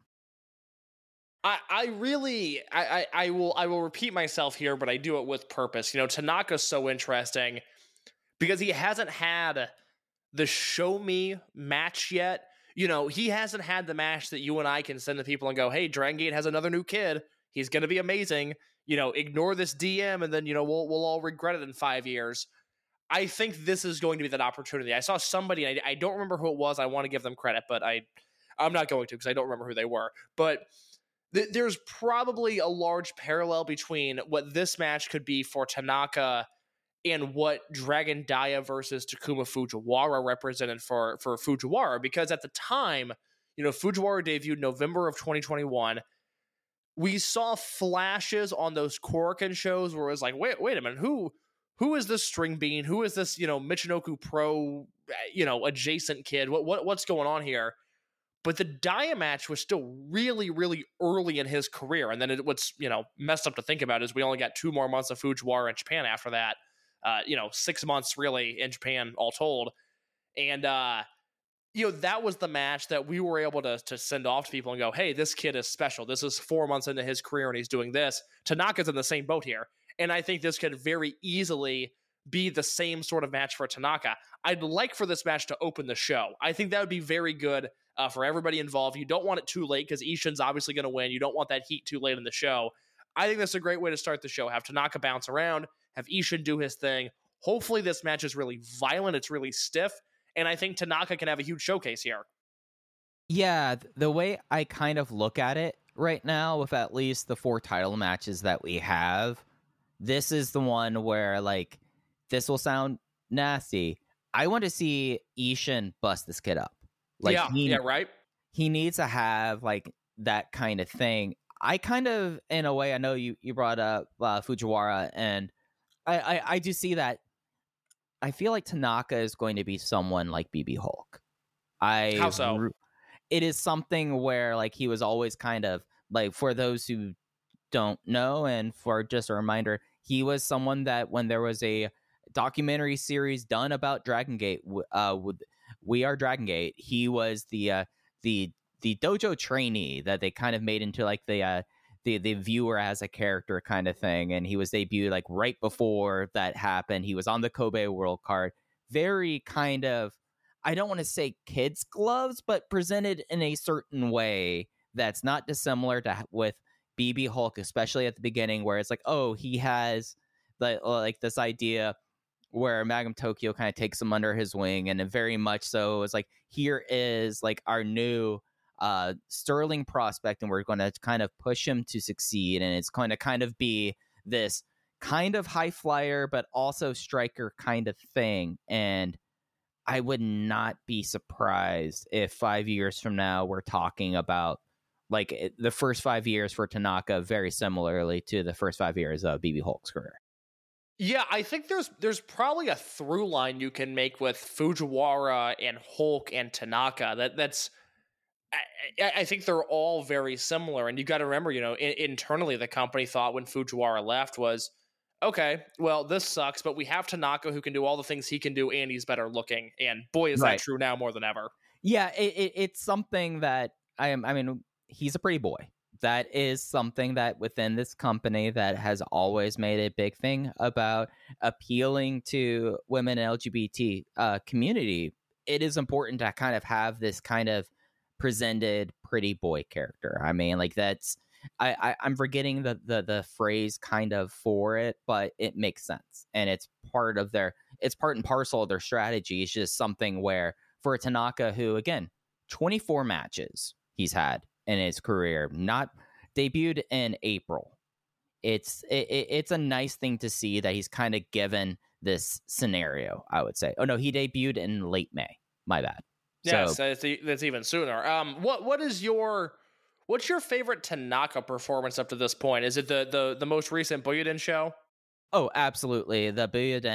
I will repeat myself here, but I do it with purpose. Tanaka's so interesting because he hasn't had the show me match yet. He hasn't had the match that you and I can send to people and go, hey, Dragon Gate has another new kid. He's going to be amazing. Ignore this DM and then, we'll all regret it in 5 years. I think this is going to be that opportunity. I saw somebody, and I don't remember who it was. I want to give them credit, but I'm not going to because I don't remember who they were. But there's probably a large parallel between what this match could be for Tanaka and what Dragon Dia versus Takuma Fujiwara represented for Fujiwara, because at the time, Fujiwara debuted November of 2021. We saw flashes on those Korakuen shows where it was like, wait a minute, who is this String Bean? Who is this, Michinoku Pro, adjacent kid? What's going on here? But the Dia match was still really, really early in his career. And then what's, messed up to think about is we only got 2 more months of Fujiwara in Japan after that. 6 months really in Japan all told. And, that was the match that we were able to send off to people and go, hey, this kid is special. This is 4 months into his career and he's doing this. Tanaka's in the same boat here. And I think this could very easily be the same sort of match for Tanaka. I'd like for this match to open the show. I think that would be very good for everybody involved. You don't want it too late because Ishin's obviously going to win. You don't want that heat too late in the show. I think that's a great way to start the show. Have Tanaka bounce around, have Ishin do his thing. Hopefully this match is really violent. It's really stiff. And I think Tanaka can have a huge showcase here. Yeah, the way I kind of look at it right now, with at least the 4 title matches that we have, this is the one where, like, this will sound nasty. I want to see Ishin bust this kid up. Like, right. He needs to have like that kind of thing. I kind of, in a way, I know you brought up Fujiwara, and I do see that. I feel like Tanaka is going to be someone like BB Hulk. How so? It is something where like he was always kind of like, for those who don't know, and for just a reminder, he was someone that when there was a documentary series done about Dragon Gate, We Are Dragon Gate, he was the dojo trainee that they kind of made into like the viewer as a character kind of thing, and he was debuted like right before that happened. He was on the Kobe World card, very kind of, I don't want to say kids gloves, but presented in a certain way that's not dissimilar to with BB Hulk, especially at the beginning, where it's like, oh, he has like this idea where Magnum Tokyo kind of takes him under his wing, and very much so it's like, here is like our new sterling prospect, and we're going to kind of push him to succeed, and it's going to kind of be this kind of high flyer but also striker kind of thing. And I would not be surprised if 5 years from now we're talking about like the first 5 years for Tanaka very similarly to the first 5 years of BB Hulk's career. Yeah, I think there's probably a through line you can make with Fujiwara and Hulk and Tanaka. That's I think they're all very similar, and you got to remember, internally the company thought when Fujiwara left was, okay, well, this sucks, but we have Tanaka who can do all the things he can do, and he's better looking. And boy, is that true now more than ever. Yeah, it's something that I mean, he's a pretty boy. That is something that within this company that has always made a big thing about appealing to women and LGBT community. It is important to kind of have this kind of presented pretty boy character. I mean, like that's I'm forgetting the phrase kind of for it, but it makes sense, and it's part and parcel of their strategy. It's just something where for Tanaka, who again 24 matches he's had in his career, not debuted in April. It's a nice thing to see that he's kind of given this scenario, I would say. Oh no, he debuted in late May. My bad. Yes, so, that's even sooner. What's your favorite Tanaka performance up to this point? Is it the most recent Buyuden show? Oh, absolutely. The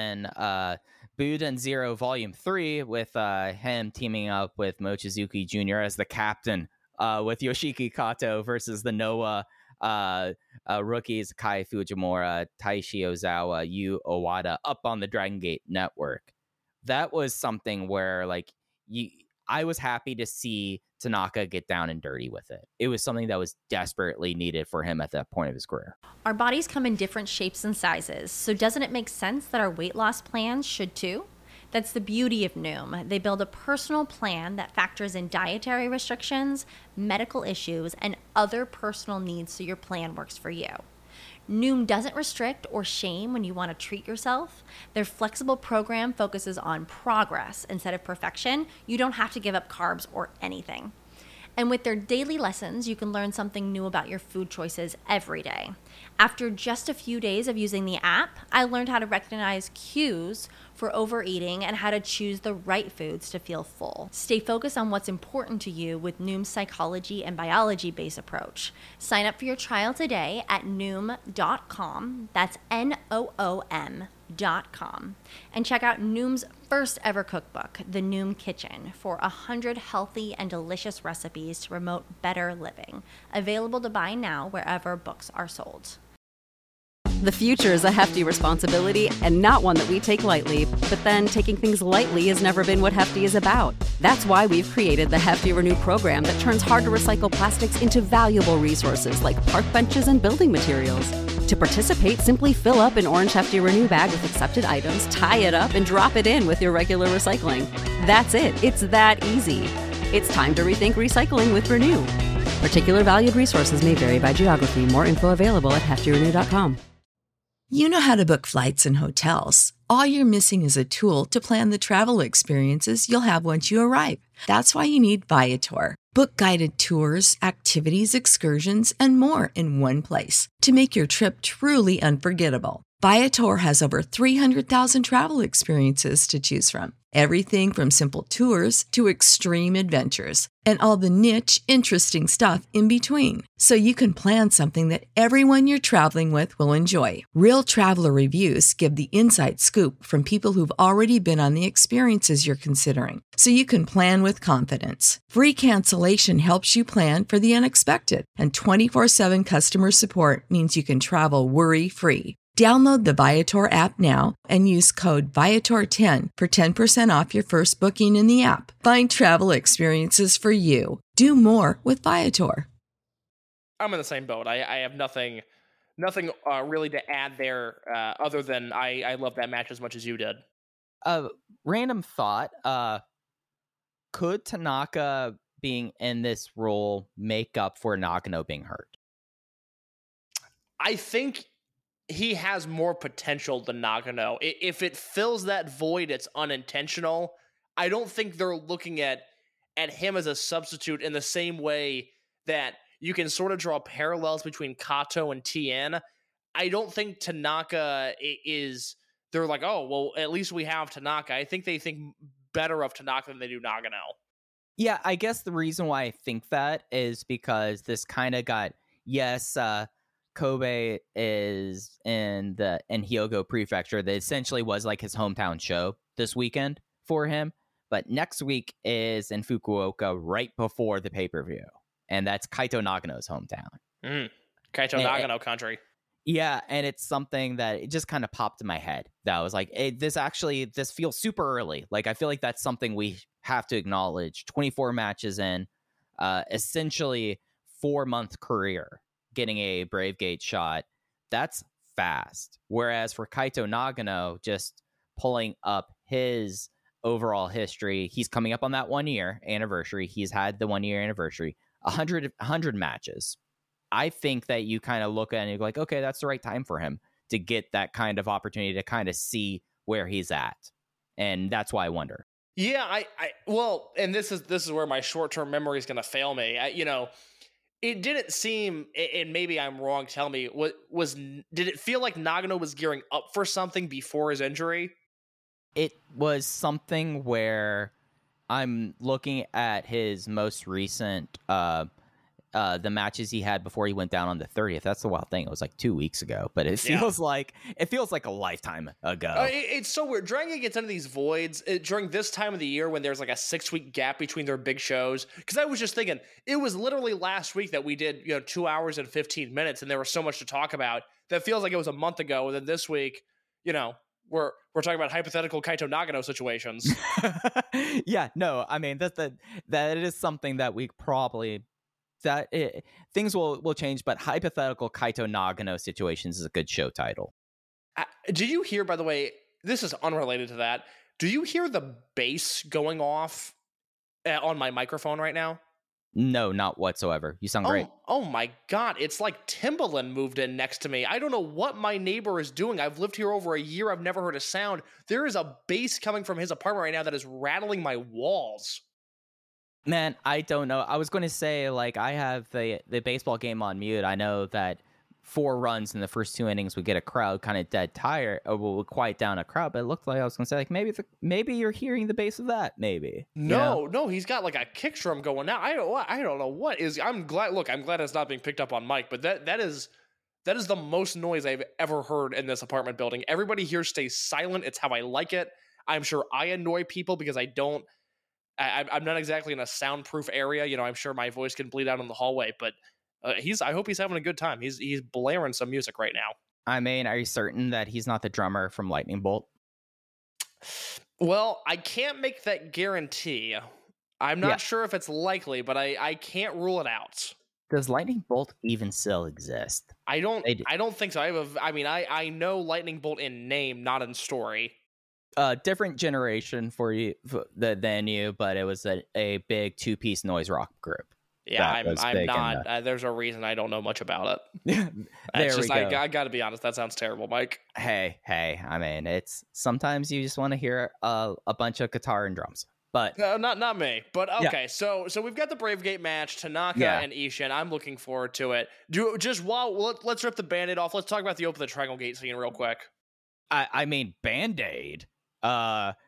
Buyuden Zero Volume 3 with him teaming up with Mochizuki Jr. as the captain with Yoshiki Kato versus the Noah rookies Kai Fujimura, Taishi Ozawa, Yu Owada up on the Dragon Gate network. That was something where like I was happy to see Tanaka get down and dirty with it. It was something that was desperately needed for him at that point of his career. Our bodies come in different shapes and sizes, so doesn't it make sense that our weight loss plans should too? That's the beauty of Noom. They build a personal plan that factors in dietary restrictions, medical issues, and other personal needs so your plan works for you. Noom doesn't restrict or shame when you want to treat yourself. Their flexible program focuses on progress instead of perfection. You don't have to give up carbs or anything. And with their daily lessons, you can learn something new about your food choices every day. After just a few days of using the app, I learned how to recognize cues for overeating and how to choose the right foods to feel full. Stay focused on what's important to you with Noom's psychology and biology-based approach. Sign up for your trial today at Noom.com. That's Noom.com. And check out Noom's first ever cookbook, The Noom Kitchen, for 100 healthy and delicious recipes to promote better living. Available to buy now wherever books are sold. The future is a hefty responsibility and not one that we take lightly. But then taking things lightly has never been what Hefty is about. That's why we've created the Hefty Renew program that turns hard-to-recycle plastics into valuable resources like park benches and building materials. To participate, simply fill up an orange Hefty Renew bag with accepted items, tie it up, and drop it in with your regular recycling. That's it. It's that easy. It's time to rethink recycling with Renew. Particular valued resources may vary by geography. More info available at heftyrenew.com. You know how to book flights and hotels. All you're missing is a tool to plan the travel experiences you'll have once you arrive. That's why you need Viator. Book guided tours, activities, excursions, and more in one place to make your trip truly unforgettable. Viator has over 300,000 travel experiences to choose from. Everything from simple tours to extreme adventures and all the niche, interesting stuff in between. So you can plan something that everyone you're traveling with will enjoy. Real traveler reviews give the inside scoop from people who've already been on the experiences you're considering. So you can plan with confidence. Free cancellation helps you plan for the unexpected. And 24/7 customer support means you can travel worry-free. Download the Viator app now and use code Viator10 for 10% off your first booking in the app. Find travel experiences for you. Do more with Viator. I'm in the same boat. I have nothing really to add there other than I love that match as much as you did. Random thought. Could Tanaka being in this role make up for Nagano being hurt? I think he has more potential than Nagano. If it fills that void, it's unintentional. I don't think they're looking at him as a substitute in the same way that you can sort of draw parallels between Kato and Tien. I don't think Tanaka is... They're like, oh, well, at least we have Tanaka. I think they think better of Tanaka than they do Nagano. Yeah, I guess the reason why I think that is because this kind of got... Yes, Kobe is in Hyogo Prefecture. That essentially was like his hometown show this weekend for him. But next week is in Fukuoka right before the pay-per-view. And that's Kaito Nagano's hometown. Kaito Nagano country. Yeah, and it's something that it just kind of popped in my head. That I was like, hey, this feels super early. Like, I feel like that's something we have to acknowledge. 24 matches in, essentially 4-month career. Getting a Brave Gate shot, that's fast. Whereas for Kaito Nagano, just pulling up his overall history, he's coming up on that 1-year anniversary. He's had the 1-year anniversary, 100 matches. I think that you kind of look at it and you're like, okay, that's the right time for him to get that kind of opportunity to kind of see where he's at. And that's why I wonder. Yeah, well, and this is where my short-term memory is going to fail me. It didn't seem, and maybe I'm wrong, tell me, did it feel like Nagano was gearing up for something before his injury? It was something where I'm looking at his most recent, the matches he had before he went down on the 30th. That's the wild thing. It was like 2 weeks ago, but it feels like a lifetime ago. It's so weird. Dragon gets into these voids during this time of the year when there's like a 6-week gap between their big shows. Because I was just thinking, it was literally last week that we did 2 hours and 15 minutes, and there was so much to talk about. That feels like it was a month ago. And then this week, we're talking about hypothetical Kaito Nagano situations. Yeah, no, I mean that is something that we probably. Things will change, but hypothetical Kaito Nagano situations is a good show title. Do you hear, by the way, this is unrelated to that, do you hear the bass going off on my microphone right now? No, not whatsoever. You sound great. Oh my God. It's like Timbaland moved in next to me. I don't know what my neighbor is doing. I've lived here over a year. I've never heard a sound. There is a bass coming from his apartment right now that is rattling my walls. Man, I don't know. I was going to say, like, I have the baseball game on mute. I know that 4 runs in the first 2 innings would get a crowd kind of dead tired, or will quiet down a crowd. But it looked like I was going to say, like, maybe you're hearing the bass of that. Maybe. No, he's got like a kick drum going now. I don't know what is. I'm glad it's not being picked up on mic, but that is the most noise I've ever heard in this apartment building. Everybody here stays silent. It's how I like it. I'm sure I annoy people because I'm not exactly in a soundproof area. I'm sure my voice can bleed out in the hallway, but I hope he's having a good time. He's blaring some music right now. I mean, are you certain that he's not the drummer from Lightning Bolt? Well, I can't make that guarantee. I'm not sure if it's likely, but I can't rule it out. Does Lightning Bolt even still exist? I don't think so. I know Lightning Bolt in name, not in story. Different generation than you, but it was a big 2-piece noise rock group. Yeah, I'm not. There's a reason I don't know much about it. I got to be honest. That sounds terrible, Mike. Hey. I mean, it's sometimes you just want to hear a bunch of guitar and drums. But not me. But okay, yeah. So we've got the Brave Gate match, Tanaka and Ishin. I'm looking forward to it. Let's rip the Band-Aid off. Let's talk about the Open the Triangle Gate scene real quick. I mean, Band-Aid.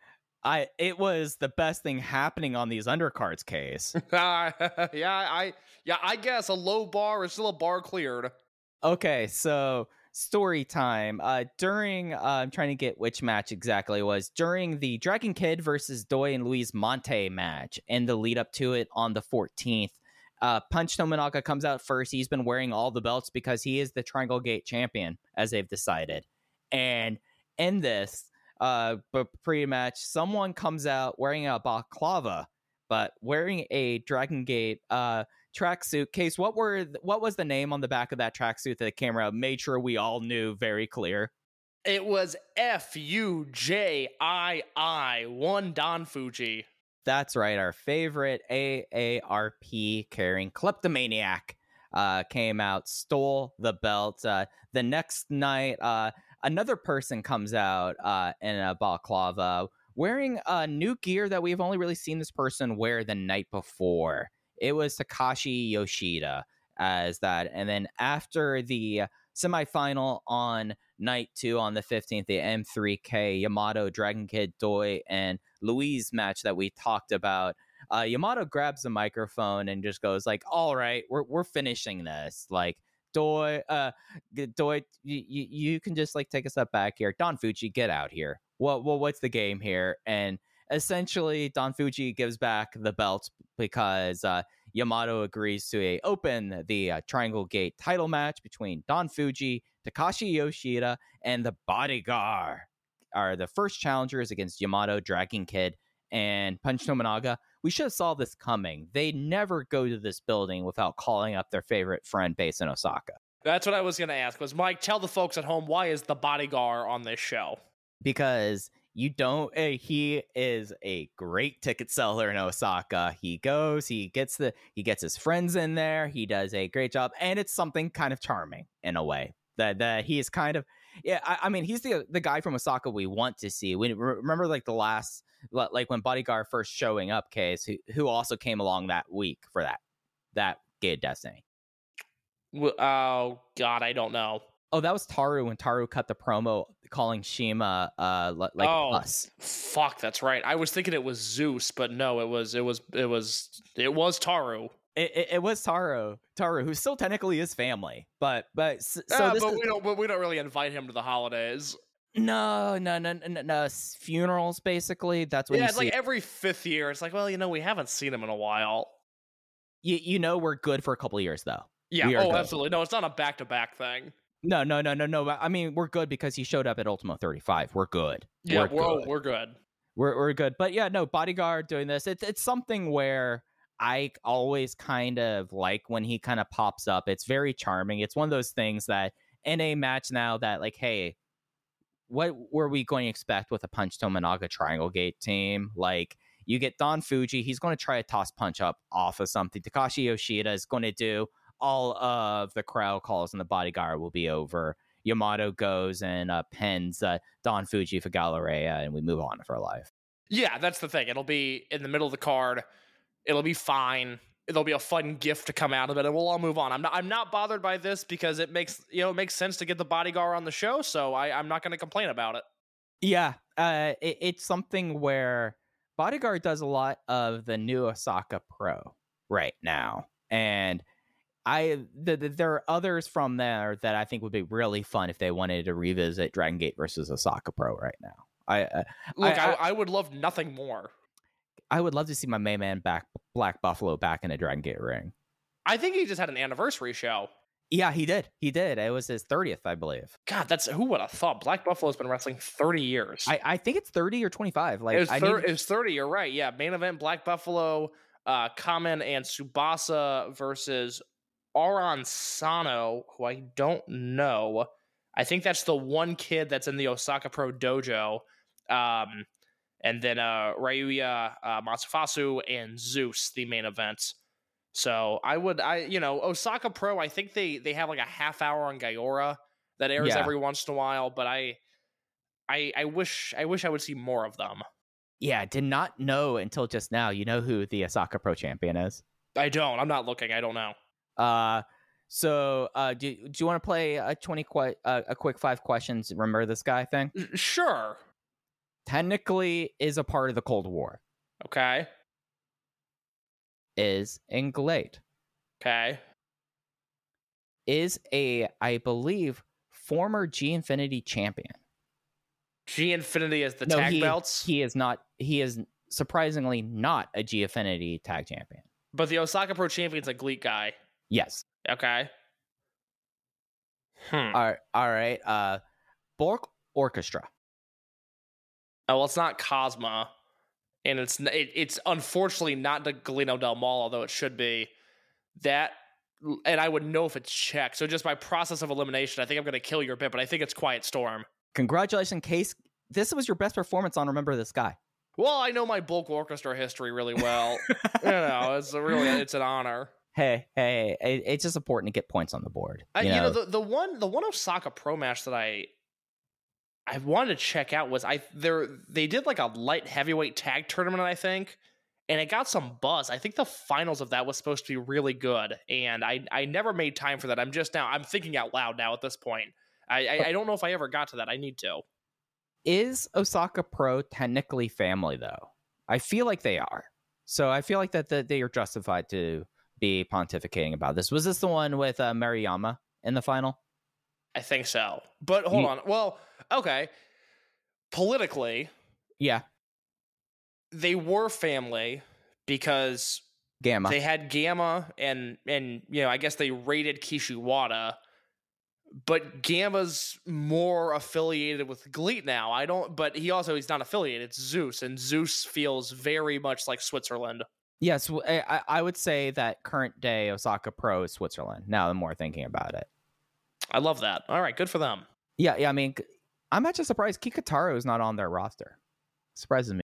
It was the best thing happening on these undercards, Case. I guess a low bar is still a bar cleared. Okay, so story time. During I'm trying to get which match exactly it was during the Dragon Kid versus Doi and Luis Monte match, and the lead up to it on the 14th. Punch Tominaga comes out first. He's been wearing all the belts because he is the Triangle Gate champion, as they've decided. And in this pre-match, someone comes out wearing a balaclava, but wearing a Dragon Gate tracksuit. Case, what was the name on the back of that tracksuit that the camera made sure we all knew very clear? It was FUJII, one Don Fuji. That's right. Our favorite AARP carrying kleptomaniac came out, stole the belt. The next night, another person comes out in a balaclava wearing new gear that we've only really seen this person wear the night before. It was Takashi Yoshida as that. And then after the semifinal on night 2 on the 15th, the M3K Yamato, Dragon Kid, Doi, and Louise match that we talked about, Yamato grabs the microphone and just goes like, all right, we're finishing this. Like, Doi, you can just like take a step back here. Don Fuji, get out here. What's the game here? And essentially, Don Fuji gives back the belt because Yamato agrees to open the Triangle Gate title match between Don Fuji, Takashi Yoshida, and the Bodyguard are the first challengers against Yamato, Dragon Kid, and Punch Tominaga. We should have saw this coming. They never go to this building without calling up their favorite friend based in Osaka. That's what I was going to ask. Was Mike, tell the folks at home, why is the Bodyguard on this show? Because you don't. He is a great ticket seller in Osaka. He goes. He gets his friends in there. He does a great job, and it's something kind of charming in a way that he is kind of. Yeah, I mean, he's the guy from Osaka we want to see. We remember like the last, like when Bodyguard first showing up, Case, who also came along that week for that Gate Destiny. Oh God, I don't know. Oh, that was Taru when Taru cut the promo calling Shima us. Fuck, that's right. I was thinking it was Zeus, but no, it was Taru. It was Taru, who still technically is family, but we don't really invite him to the holidays. No. Funerals, basically. That's what. Yeah, it's like every 5th year. It's like, well, we haven't seen him in a while. We're good for a couple of years though. Yeah. Oh, good. Absolutely. No, it's not a back-to-back thing. No. I mean, we're good because he showed up at Ultimo 35. We're good. Yeah, we're good. We're good. But yeah, no, Bodyguard doing this. It's something where I always kind of like when he kind of pops up. It's very charming. It's one of those things that in a match now that like, hey, what were we going to expect with a Punch Tominaga Triangle Gate team? Like, you get Don Fuji. He's going to try to toss Punch up off of something. Takashi Yoshida is going to do all of the crowd calls, and the Bodyguard will be over. Yamato goes and pens Don Fuji for Galleria, and we move on for life. Yeah, that's the thing. It'll be in the middle of the card. It'll be fine. It'll be a fun gift to come out of it, and we'll all move on. I'm not bothered by this because it makes sense to get the Bodyguard on the show, so I'm not going to complain about it. Yeah, it's something where Bodyguard does a lot of the new Osaka Pro right now, and there are others from there that I think would be really fun if they wanted to revisit Dragon Gate versus Osaka Pro right now. I would love nothing more. I would love to see my main man Black Buffalo back in a Dragon Gate ring. I think he just had an anniversary show. Yeah, he did. It was his 30th, I believe. God, who would have thought? Black Buffalo's been wrestling 30 years. I think it's 30 or 25. Like it's 30. You're right. Yeah, main event Black Buffalo, Kamen and Tsubasa versus Aron Sano, who I don't know. I think that's the one kid that's in the Osaka Pro dojo. And then Ryuya Matsufasu and Zeus, the main event. So Osaka Pro, I think they have like a half hour on Gaora that airs every once in a while, but I wish I would see more of them. Yeah, did not know until just now. You know who the Osaka Pro champion is? I don't. I'm not looking. I don't know. So do you want to play a quick 5 questions? Remember this guy thing? Sure. technically is a part of the Cold War, Okay. is in Glade, Okay. is a, I believe, former G Infinity champion. G Infinity is the tag belts. He is not. He is surprisingly not a G Infinity tag champion. But the Osaka Pro Champion's a GLEAT guy. Yes. Okay. All right. Bork Orchestra. Oh, well, it's not Cosma. And it's unfortunately not the Galeno del Mal, although it should be. That, and I would know if it's Czech. So just by process of elimination, I think I'm going to kill your bit, but I think it's Quiet Storm. Congratulations, Case. This was your best performance on Remember This Guy. Well, I know my Bulk Orchestra history really well. It's an honor. Hey, it's just important to get points on the board. The one Osaka Pro match that I wanted to check out was they did like a light heavyweight tag tournament, I think, and it got some buzz. I think the finals of that was supposed to be really good, and I never made time for that. I'm thinking out loud now at this point. I don't know if I ever got to that. I need to. Is Osaka Pro technically family, though? I feel like they are. So I feel like that they are justified to be pontificating about this. Was this the one with Mariyama in the final? I think so. But hold on. Well, okay. Politically, yeah, they were family because Gamma. They had Gamma and I guess they raided Kishiwada. But Gamma's more affiliated with GLEAT now. But he's not affiliated. It's Zeus, and Zeus feels very much like Switzerland. Yes, I would say that current day Osaka Pro is Switzerland. Now I'm more thinking about it. I love that. All right, good for them. Yeah. I mean, I'm actually surprised Kikutaro is not on their roster. Surprises me.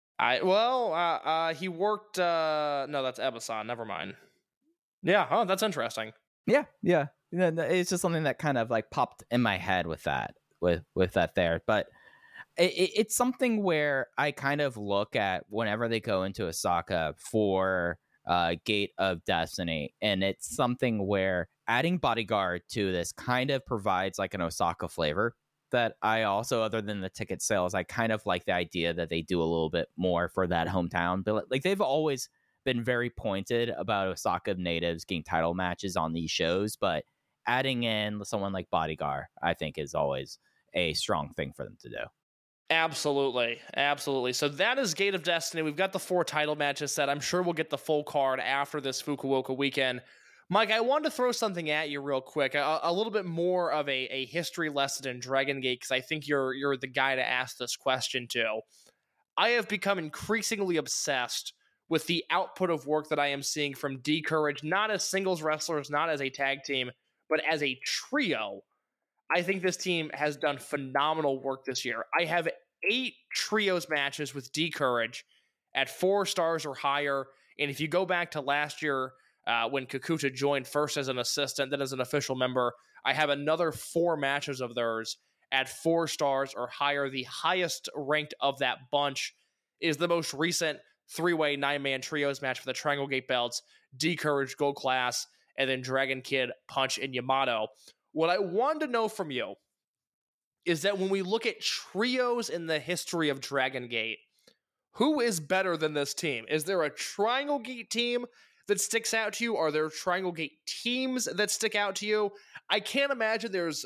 He worked. No, that's Ebasan. Never mind. Yeah. Oh, that's interesting. Yeah. It's just something that kind of like popped in my head with that there. But it's something where I kind of look at whenever they go into Osaka for Gate of Destiny, and it's something where adding Bodyguard to this kind of provides like an Osaka flavor that I also, other than the ticket sales, I kind of like the idea that they do a little bit more for that hometown. But like they've always been very pointed about Osaka natives getting title matches on these shows, but adding in someone like Bodyguard, I think, is always a strong thing for them to do. Absolutely. So that is Gate of Destiny. We've got the 4 title matches set. I'm sure we'll get the full card after this Fukuoka weekend. Mike, I wanted to throw something at you real quick, a little bit more of a history lesson in Dragon Gate, because I think you're the guy to ask this question to. I have become increasingly obsessed with the output of work that I am seeing from D-Courage, not as singles wrestlers, not as a tag team, but as a trio. I think this team has done phenomenal work this year. I have 8 trios matches with D-Courage at 4 stars or higher. And if you go back to last year, when Kakuta joined first as an assistant, then as an official member, I have another 4 matches of theirs at 4 stars or higher. The highest ranked of that bunch is the most recent 3-way 9-man trios match for the Triangle Gate belts, D-Courage, Gold Class, and then Dragon Kid, Punch, and Yamato. What I wanted to know from you is that when we look at trios in the history of Dragon Gate, who is better than this team? Is there a Triangle Gate team that sticks out to you? Are there Triangle Gate teams that stick out to you? I can't imagine there's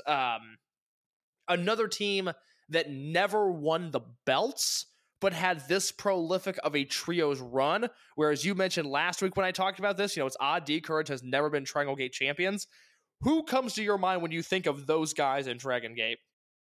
another team that never won the belts but had this prolific of a trios run. Whereas you mentioned last week when I talked about this, it's odd D-Courage has never been Triangle Gate champions. Who comes to your mind when you think of those guys in Dragon Gate?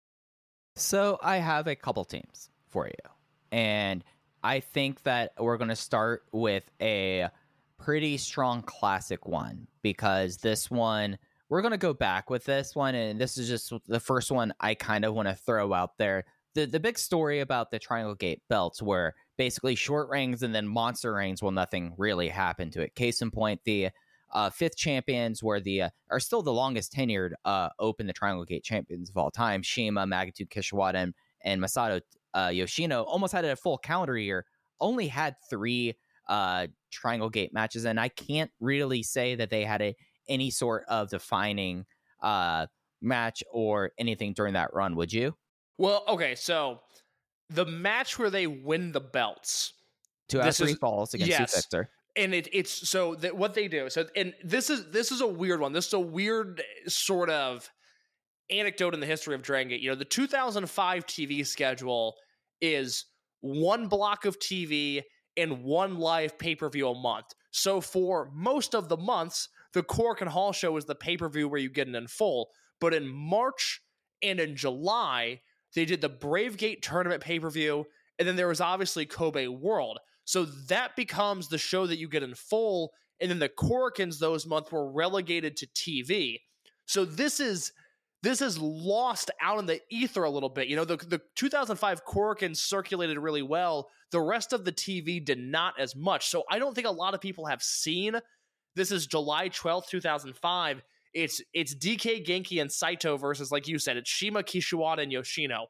So I have a couple teams for you. And I think that we're going to start with a pretty strong classic one, because this one, we're going to go back with this one. And this is just the first one I kind of want to throw out there. The big story about the Triangle Gate belts were basically short reigns and then monster reigns while nothing really happened to it. Case in point, the 5th champions are still the longest tenured the Triangle Gate champions of all time. Shima, Magnitude Kishiwada, and Masato Yoshino almost had a full calendar year, only had 3 Triangle Gate matches, and I can't really say that they had any sort of defining match or anything during that run. Would you? Well, okay, so the match where they win the belts. 2 out of 3 falls against Sue Fixer. And it's so that what they do. So, and this is a weird one. This is a weird sort of anecdote in the history of Dragon Gate. You know, the 2005 TV schedule is 1 block of TV and 1 live pay-per-view a month. So for most of the months, the Korakuen Hall show is the pay-per-view where you get it in full. But in March and in July, they did the Brave Gate tournament pay-per-view, and then there was obviously Kobe World. So that becomes the show that you get in full, and then the Korakuens those months were relegated to TV. So this is lost out in the ether a little bit. You know, the 2005 Korakuen circulated really well. The rest of the TV did not as much. So I don't think a lot of people have seen. This is July 12th, 2005. It's DK, Genki, and Saito versus, like you said, it's Shima, Kishiwada, and Yoshino.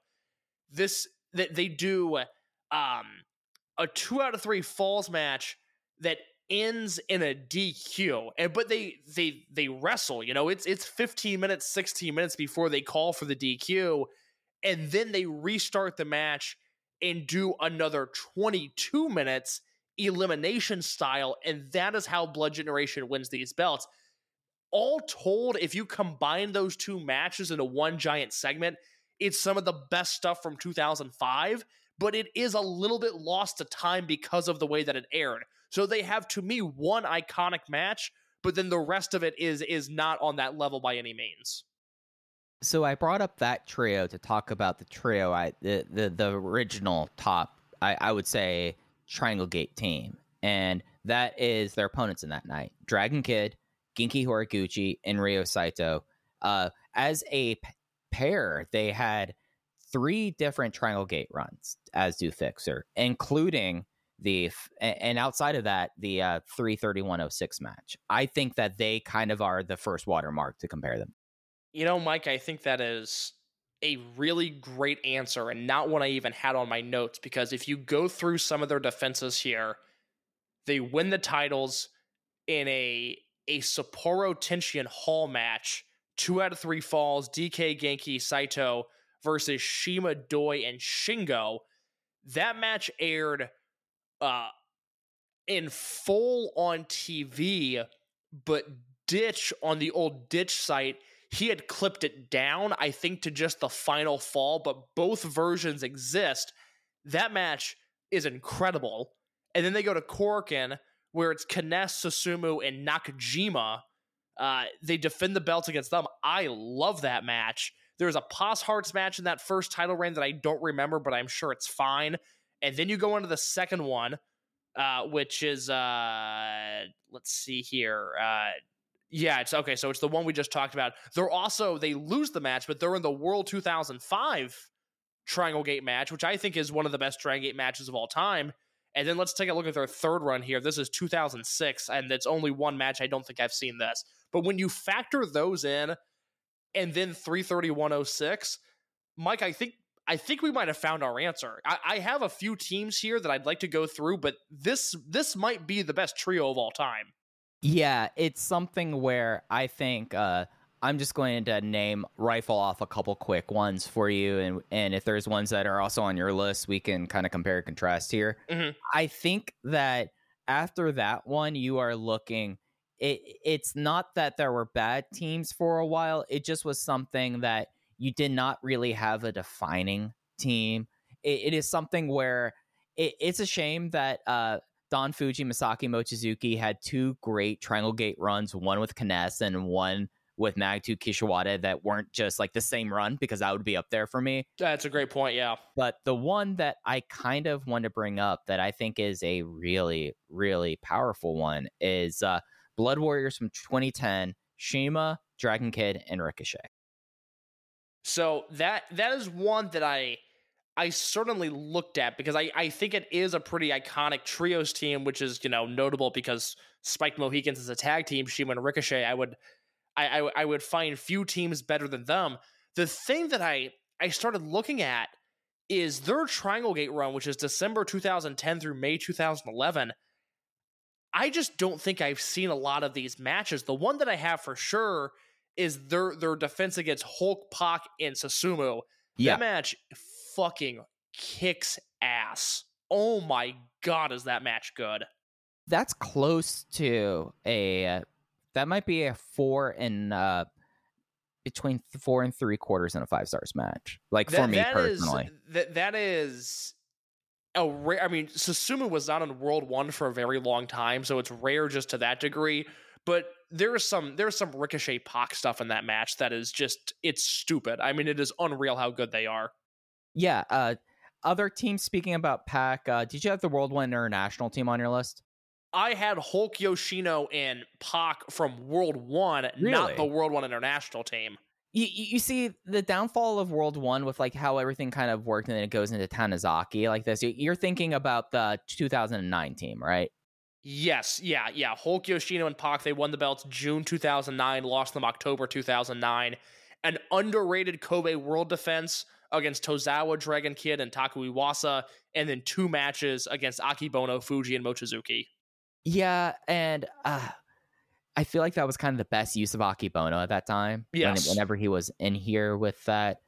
They do a 2 out of 3 falls match that ends in a DQ, but they wrestle. You know, it's 15 minutes, 16 minutes before they call for the DQ, and then they restart the match and do another 22 minutes elimination style, and that is how Blood Generation wins these belts. All told, if you combine those 2 matches into one giant segment, it's some of the best stuff from 2005, but it is a little bit lost to time because of the way that it aired. So they have, to me, one iconic match, but then the rest of it is not on that level by any means. So I brought up that trio to talk about the trio, the original top, I would say, Triangle Gate team. And that is their opponents in that night. Dragon Kid, Genki Horiguchi, and Ryo Saito. As a pair, they had 3 different Triangle Gate runs as Do Fixer, including and outside of that, the 331.06 match. I think that they kind of are the first watermark to compare them. You know, Mike, I think that is a really great answer and not one I even had on my notes, because if you go through some of their defenses here, they win the titles in a Sapporo Tenshin Hall match, 2 out of 3 falls, DK, Genki, Saito versus Shima, Doi, and Shingo. That match aired in full on TV, but Ditch, on the old Ditch site, he had clipped it down, I think, to just the final fall, but both versions exist. That match is incredible. And then they go to Korakuen, where it's Kness, Susumu, and Nakajima. They defend the belts against them. I love that match. There's a Paz Hearts match in that first title reign that I don't remember, but I'm sure it's fine. And then you go into the second one, which is, let's see here. Yeah, it's okay. So it's the one we just talked about. They lose the match, but they're in the World 2005 Triangle Gate match, which I think is one of the best Triangle Gate matches of all time. And then let's take a look at their third run here. This is 2006, and it's only one match. I don't think I've seen this. But when you factor those in, and then 331.06, Mike, I think we might have found our answer. I have a few teams here that I'd like to go through, but this might be the best trio of all time. Yeah, it's something where I think I'm just going to rifle off a couple quick ones for you, and if there's ones that are also on your list, we can kind of compare and contrast here. Mm-hmm. I think that after that one, you are looking... It's not that there were bad teams for a while. It just was something that you did not really have a defining team. It is something where it's a shame that Don Fuji, Masaki Mochizuki had 2 great Triangle Gate runs, one with Kness and one with Magnitude Kishiwada, that weren't just like the same run, because that would be up there for me. That's a great point, yeah. But the one that I kind of want to bring up that I think is a really, really powerful one is Blood Warriors from 2010, Shima, Dragon Kid, and Ricochet. So that is one that I certainly looked at, because I think it is a pretty iconic trios team, which is, you know, notable because Spiked Mohicans is a tag team. Shima and Ricochet, I would find few teams better than them. The thing that I started looking at is their Triangle Gate run, which is December 2010 through May 2011. I just don't think I've seen a lot of these matches. The one that I have for sure is their defense against Hulk, Pac, and Susumu. Yeah. That match fucking kicks ass. Oh my God, is that match good? That's close to that might be a 4 and between 4 3/4 and a 5 stars match. Like for me personally, that is a rare. I mean, Susumu was not on World 1 for a very long time, so it's rare just to that degree. But there's some Ricochet Pac stuff in that match that is just, it's stupid. I mean, it is unreal how good they are. Yeah. Other teams, speaking about Pac, did you have the World 1 International team on your list? I had Hulk Yoshino and Pac from World 1, Really? not the World 1 International team. You see the downfall of World 1 with like how everything kind of worked and then it goes into Tanizaki like this. You're thinking about the 2009 team, right? Yes, yeah. Hulk Yoshino and Pac, they won the belts June 2009, lost them October 2009. An underrated Kobe World Defense against Tozawa, Dragon Kid, and Taku Iwasa, and then 2 matches against Akebono, Fuji, and Mochizuki. Yeah, and I feel like that was kind of the best use of Akebono at that time. Yes. Whenever he was in here with that.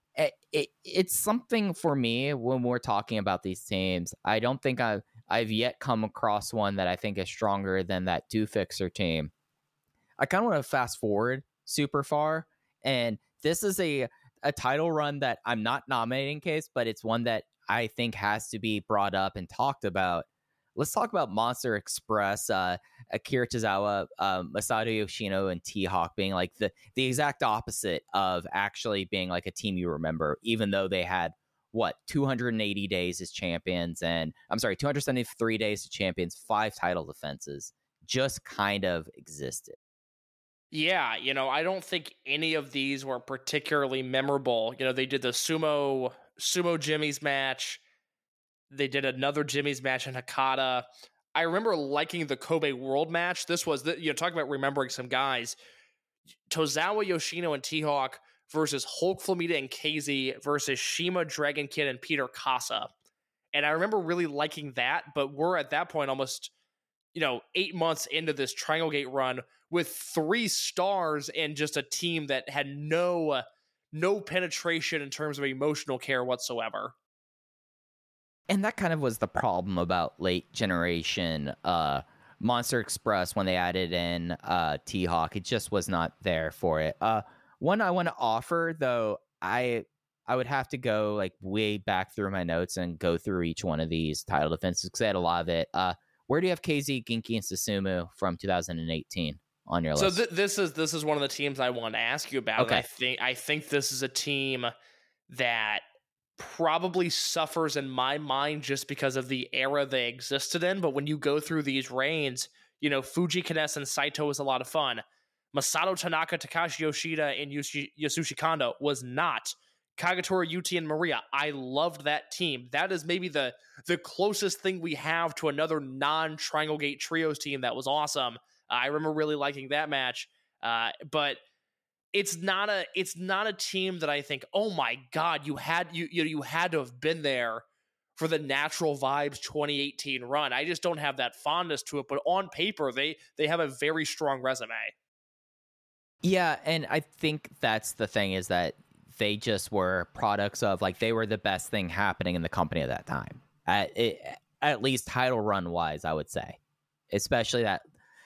It's something for me when we're talking about these teams. I don't think I've yet come across one that I think is stronger than that two-fixer team. I kind of want to fast forward super far, and this is a title run that I'm not nominating, Case, but it's one that I think has to be brought up and talked about. Let's talk about Monster Express, Akira Tozawa, Masato Yoshino, and T-Hawk being like the exact opposite of actually being like a team you remember, even though they had, 280 days as champions, and 273 days as champions, 5 title defenses, just kind of existed. Yeah, I don't think any of these were particularly memorable. They did the Sumo Jimmy's match. They did another Jimmy's match in Hakata. I remember liking the Kobe World match. This was, talking about remembering some guys. Tozawa, Yoshino, and T-Hawk versus Hulk, Flamita, and KZ versus Shima, Dragon Kid, and Peter Casa. And I remember really liking that, but we're at that point almost, 8 months into this Triangle Gate run with 3 stars and just a team that had no penetration in terms of emotional care whatsoever. And that kind of was the problem about late generation Monster Express when they added in T-Hawk. It just was not there for it. One I want to offer, though, I would have to go like way back through my notes and go through each one of these title defenses because I had a lot of it. Where do you have KZ, Genki, and Susumu from 2018 on your list? So this is one of the teams I want to ask you about. Okay. I think this is a team that probably suffers in my mind just because of the era they existed in. But when you go through these reigns, Fuji Kines and Saito was a lot of fun. Masato Tanaka, Takashi Yoshida, and Yasushi Kondo was not. Kagetora, Yuti, and Maria, I loved that team. That is maybe the closest thing we have to another non-Triangle Gate Trios team that was awesome. I remember really liking that match. But it's not a team that I think, oh my God, you had to have been there for the Natural Vibes 2018 run. I just don't have that fondness to it, but on paper, they have a very strong resume. Yeah, and I think that's the thing is that they just were products of, like, they were the best thing happening in the company at that time. At least title run wise, I would say. Especially that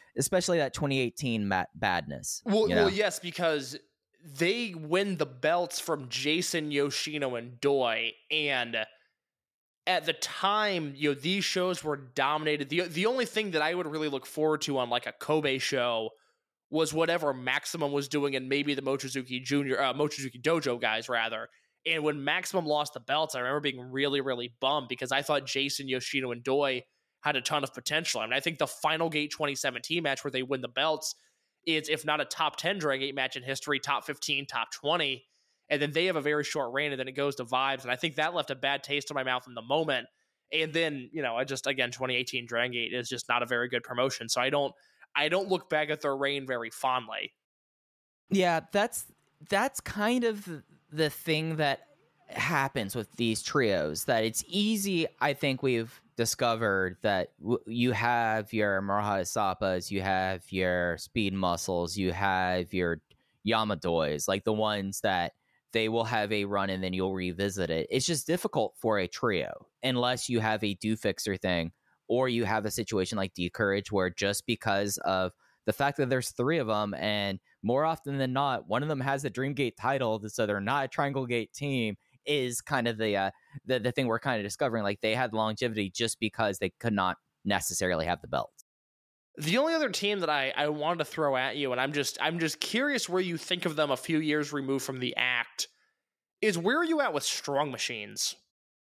2018 badness. Well, yes, because they win the belts from Jason, Yoshino, and Doi, and at the time, these shows were dominated. The only thing that I would really look forward to on like a Kobe show was whatever Maximum was doing and maybe the Mochizuki Dojo guys, rather. And when Maximum lost the belts, I remember being really, really bummed because I thought Jason, Yoshino, and Doi had a ton of potential. I mean, I think the Final Gate 2017 match where they win the belts is, if not a top 10 Dragon Gate match in history, top 15, top 20. And then they have a very short reign, and then it goes to Vibes. And I think that left a bad taste in my mouth in the moment. And then, 2018 Dragon Gate is just not a very good promotion. So I don't look back at their reign very fondly. Yeah, that's kind of the thing that happens with these trios, that it's easy. I think we've discovered that you have your Moroha Isapas, you have your Speed Muscles, you have your Yamadois, like the ones that they will have a run and then you'll revisit it. It's just difficult for a trio unless you have a do fixer thing, or you have a situation like D Courage where just because of the fact that there's 3 of them, and more often than not, one of them has the Dreamgate title, so they're not a Triangle Gate team, is kind of the thing we're kind of discovering. Like, they had longevity just because they could not necessarily have the belts. The only other team that I wanted to throw at you, and I'm just curious where you think of them a few years removed from the act, is where are you at with Strong Machines?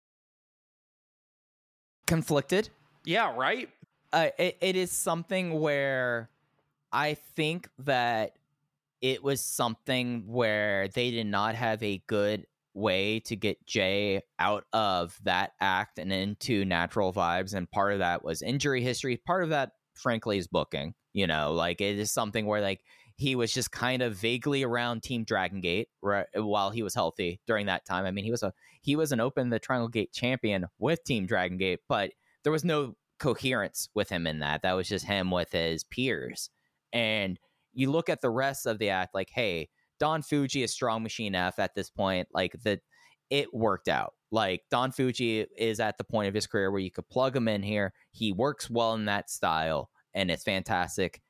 Conflicted. Yeah, right? It is something where I think that it was something where they did not have a good way to get Jay out of that act and into Natural Vibes, and part of that was injury history. Part of that, frankly, is booking. Like, it is something where, like, he was just kind of vaguely around Team Dragon Gate while he was healthy during that time. I mean, he was an Open the Triangle Gate champion with Team Dragon Gate, but there was no coherence with him in that. That was just him with his peers. And you look at the rest of the act, like, hey, Don Fuji is Strong Machine F at this point. Like, it worked out. Like, Don Fuji is at the point of his career where you could plug him in here. He works well in that style, and it's fantastic.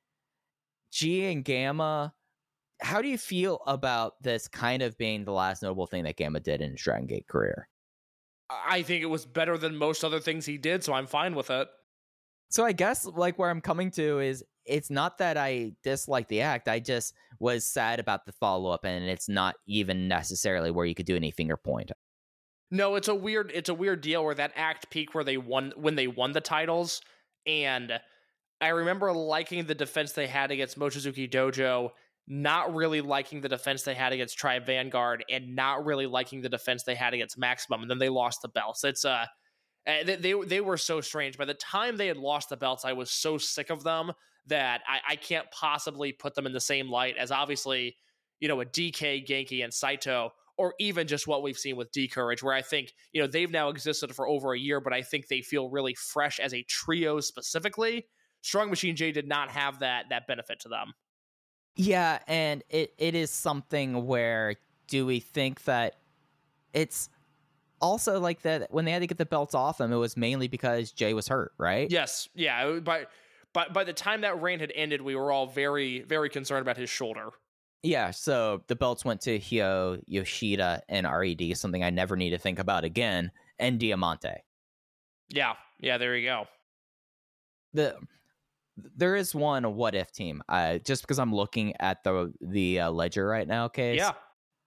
G and Gamma, how do you feel about this kind of being the last notable thing that Gamma did in his Dragon Gate career? I think it was better than most other things he did, so I'm fine with it. So I guess, like, where I'm coming to is, it's not that I dislike the act. I just was sad about the follow-up, and it's not even necessarily where you could do any finger point. No, it's a weird deal where that act peak where when they won the titles, and I remember liking the defense they had against Mochizuki Dojo, not really liking the defense they had against Tribe Vanguard, and not really liking the defense they had against Maximum, and then they lost the belts. It's they were so strange. By the time they had lost the belts, I was so sick of them that I can't possibly put them in the same light as, obviously, a DK, Genki, and Saito, or even just what we've seen with D Courage, where I think, they've now existed for over a year, but I think they feel really fresh as a trio specifically. Strong Machine J did not have that benefit to them. Yeah, and it is something where, do we think that it's also like that when they had to get the belts off him, it was mainly because Jay was hurt, right? Yes, yeah. By the time that reign had ended, we were all very, very concerned about his shoulder. Yeah, so the belts went to Hyo, Yoshida, and RED, something I never need to think about again, and Diamante. Yeah, there you go. There is one what if team. Just because I'm looking at the ledger right now, Case. Yeah.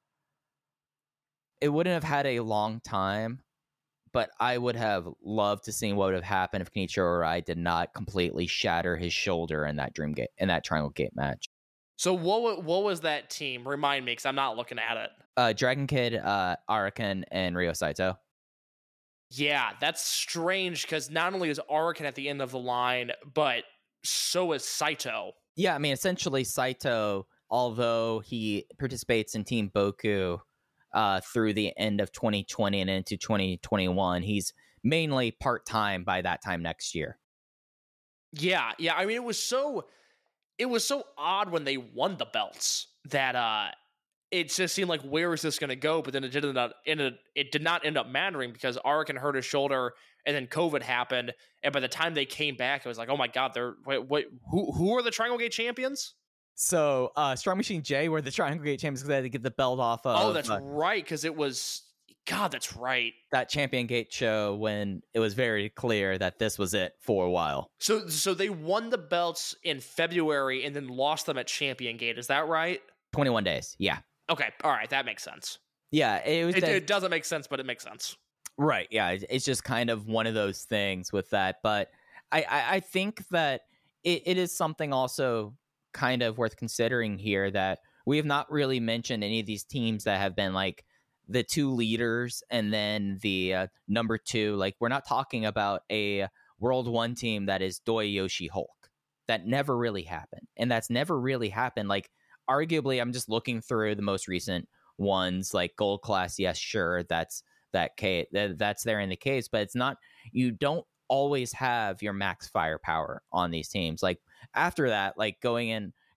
It wouldn't have had a long time, but I would have loved to see what would have happened if Kenichiro Arai did not completely shatter his shoulder in that Triangle Gate match. So what was that team? Remind me, because I'm not looking at it. Dragon Kid, Arakan, and Ryo Saito. Yeah, that's strange, because not only is Arakan at the end of the line, but so is Saito. Yeah, I mean, essentially Saito, although he participates in Team Boku through the end of 2020 and into 2021, he's mainly part-time by that time next year. Yeah. I mean, it was so odd when they won the belts that it just seemed like, where is this going to go? But then it did not end up mattering, because Arakan hurt his shoulder, and then COVID happened, and by the time they came back, it was like, oh my god, who are the Triangle Gate champions? So Strong Machine J were the Triangle Gate champions because they had to get the belt off of. Oh, that's right, because it was, God, that's right, that Champion Gate show when it was very clear that this was it for a while. So they won the belts in February and then lost them at Champion Gate. Is that right? 21 days. Yeah. Okay. All right. That makes sense. Yeah. It doesn't make sense, but it makes sense. Right. Yeah. It's just kind of one of those things with that. But I think that it is something also kind of worth considering here, that we have not really mentioned any of these teams that have been like the two leaders and then the number two. Like, we're not talking about a World 1 team that is Doi Yoshi Hulk. That never really happened. And that's never really happened. Like, arguably, I'm just looking through the most recent ones, like Gold Class. Yes, sure, that's there in the case, but it's not. You don't always have your max firepower on these teams. Like, after that, like going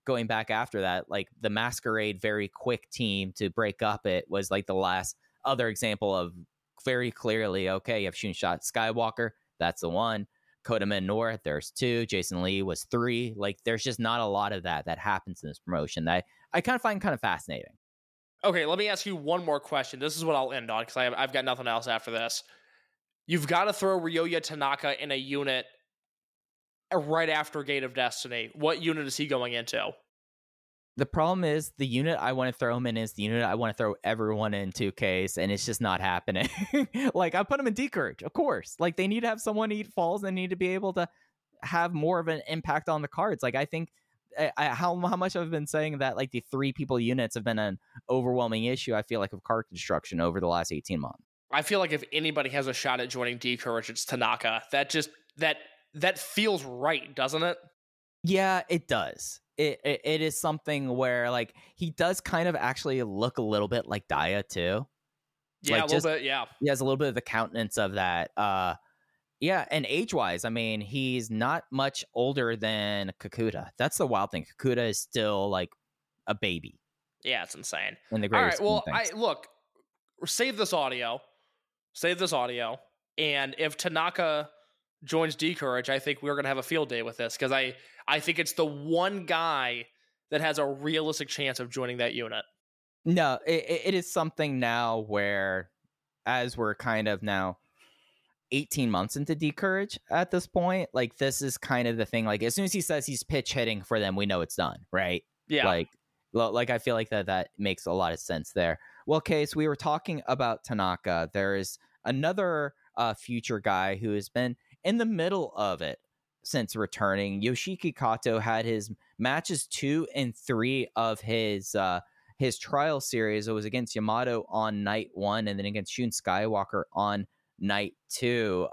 going back after that, like the Masquerade very quick team to break up it was like the last other example of very clearly, okay, you have Shunshot Skywalker, that's the one. Kota Minoura, there's 2. Jason Lee was 3. Like, there's just not a lot of that happens in this promotion that I kind of find kind of fascinating. Okay, let me ask you one more question. This is what I'll end on because I've got nothing else after this. You've got to throw Ryoya Tanaka in a unit right after Gate of Destiny. What unit is he going into? The problem is the unit I want to throw him in is the unit I want to throw everyone into, Case, and it's just not happening. Like, I put him in Decourage, of course. Like, they need to have someone eat falls and need to be able to have more of an impact on the cards. Like, I think how much I've been saying that, like, the 3 people units have been an overwhelming issue, I feel like, of card construction over the last 18 months. I feel like if anybody has a shot at joining Decourage, it's Tanaka. That feels right, doesn't it? Yeah, it does. It is something where, like, he does kind of actually look a little bit like Daya too. Yeah, like, a little bit, yeah. He has a little bit of the countenance of that. Yeah, and age-wise, I mean, he's not much older than Kakuta. That's the wild thing. Kakuta is still, like, a baby. Yeah, it's insane. In the All greatest right, well, look, save this audio, and if Tanaka joins Decourage, I think we're going to have a field day with this, because I think it's the one guy that has a realistic chance of joining that unit. No, it is something now where, as we're kind of now 18 months into Decourage at this point, like, this is kind of the thing. Like, as soon as he says he's pitch hitting for them, we know it's done, right? Yeah. Like I feel like that makes a lot of sense there. Well, Case, we were talking about Tanaka. There is another future guy who has been in the middle of it since returning. Yoshiki Kato had his matches 2 and 3 of his trial series. It was against Yamato on night 1 and then against Shun Skywalker on night 2.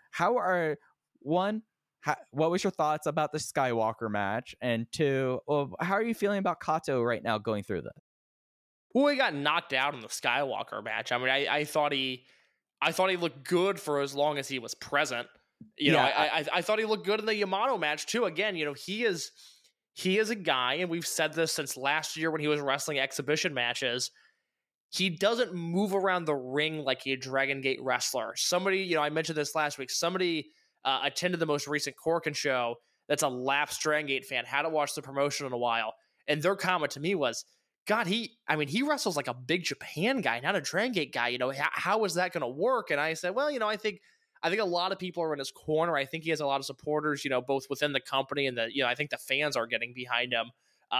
What was your thoughts about the Skywalker match? And 2, how are you feeling about Kato right now going through this? Well, he got knocked out in the Skywalker match. I mean, I thought he looked good for as long as he was present. I thought he looked good in the Yamato match too. Again, he is a guy, and we've said this since last year when he was wrestling exhibition matches. He doesn't move around the ring like a Dragon Gate wrestler. Somebody, I mentioned this last week. Somebody attended the most recent Corkin show that's a lapsed Dragon Gate fan, hadn't watched the promotion in a while, and their comment to me was, God, he wrestles like a big Japan guy, not a Dragon Gate guy. How is that going to work? And I said, well, I think a lot of people are in his corner. I think he has a lot of supporters, both within the company and I think the fans are getting behind him.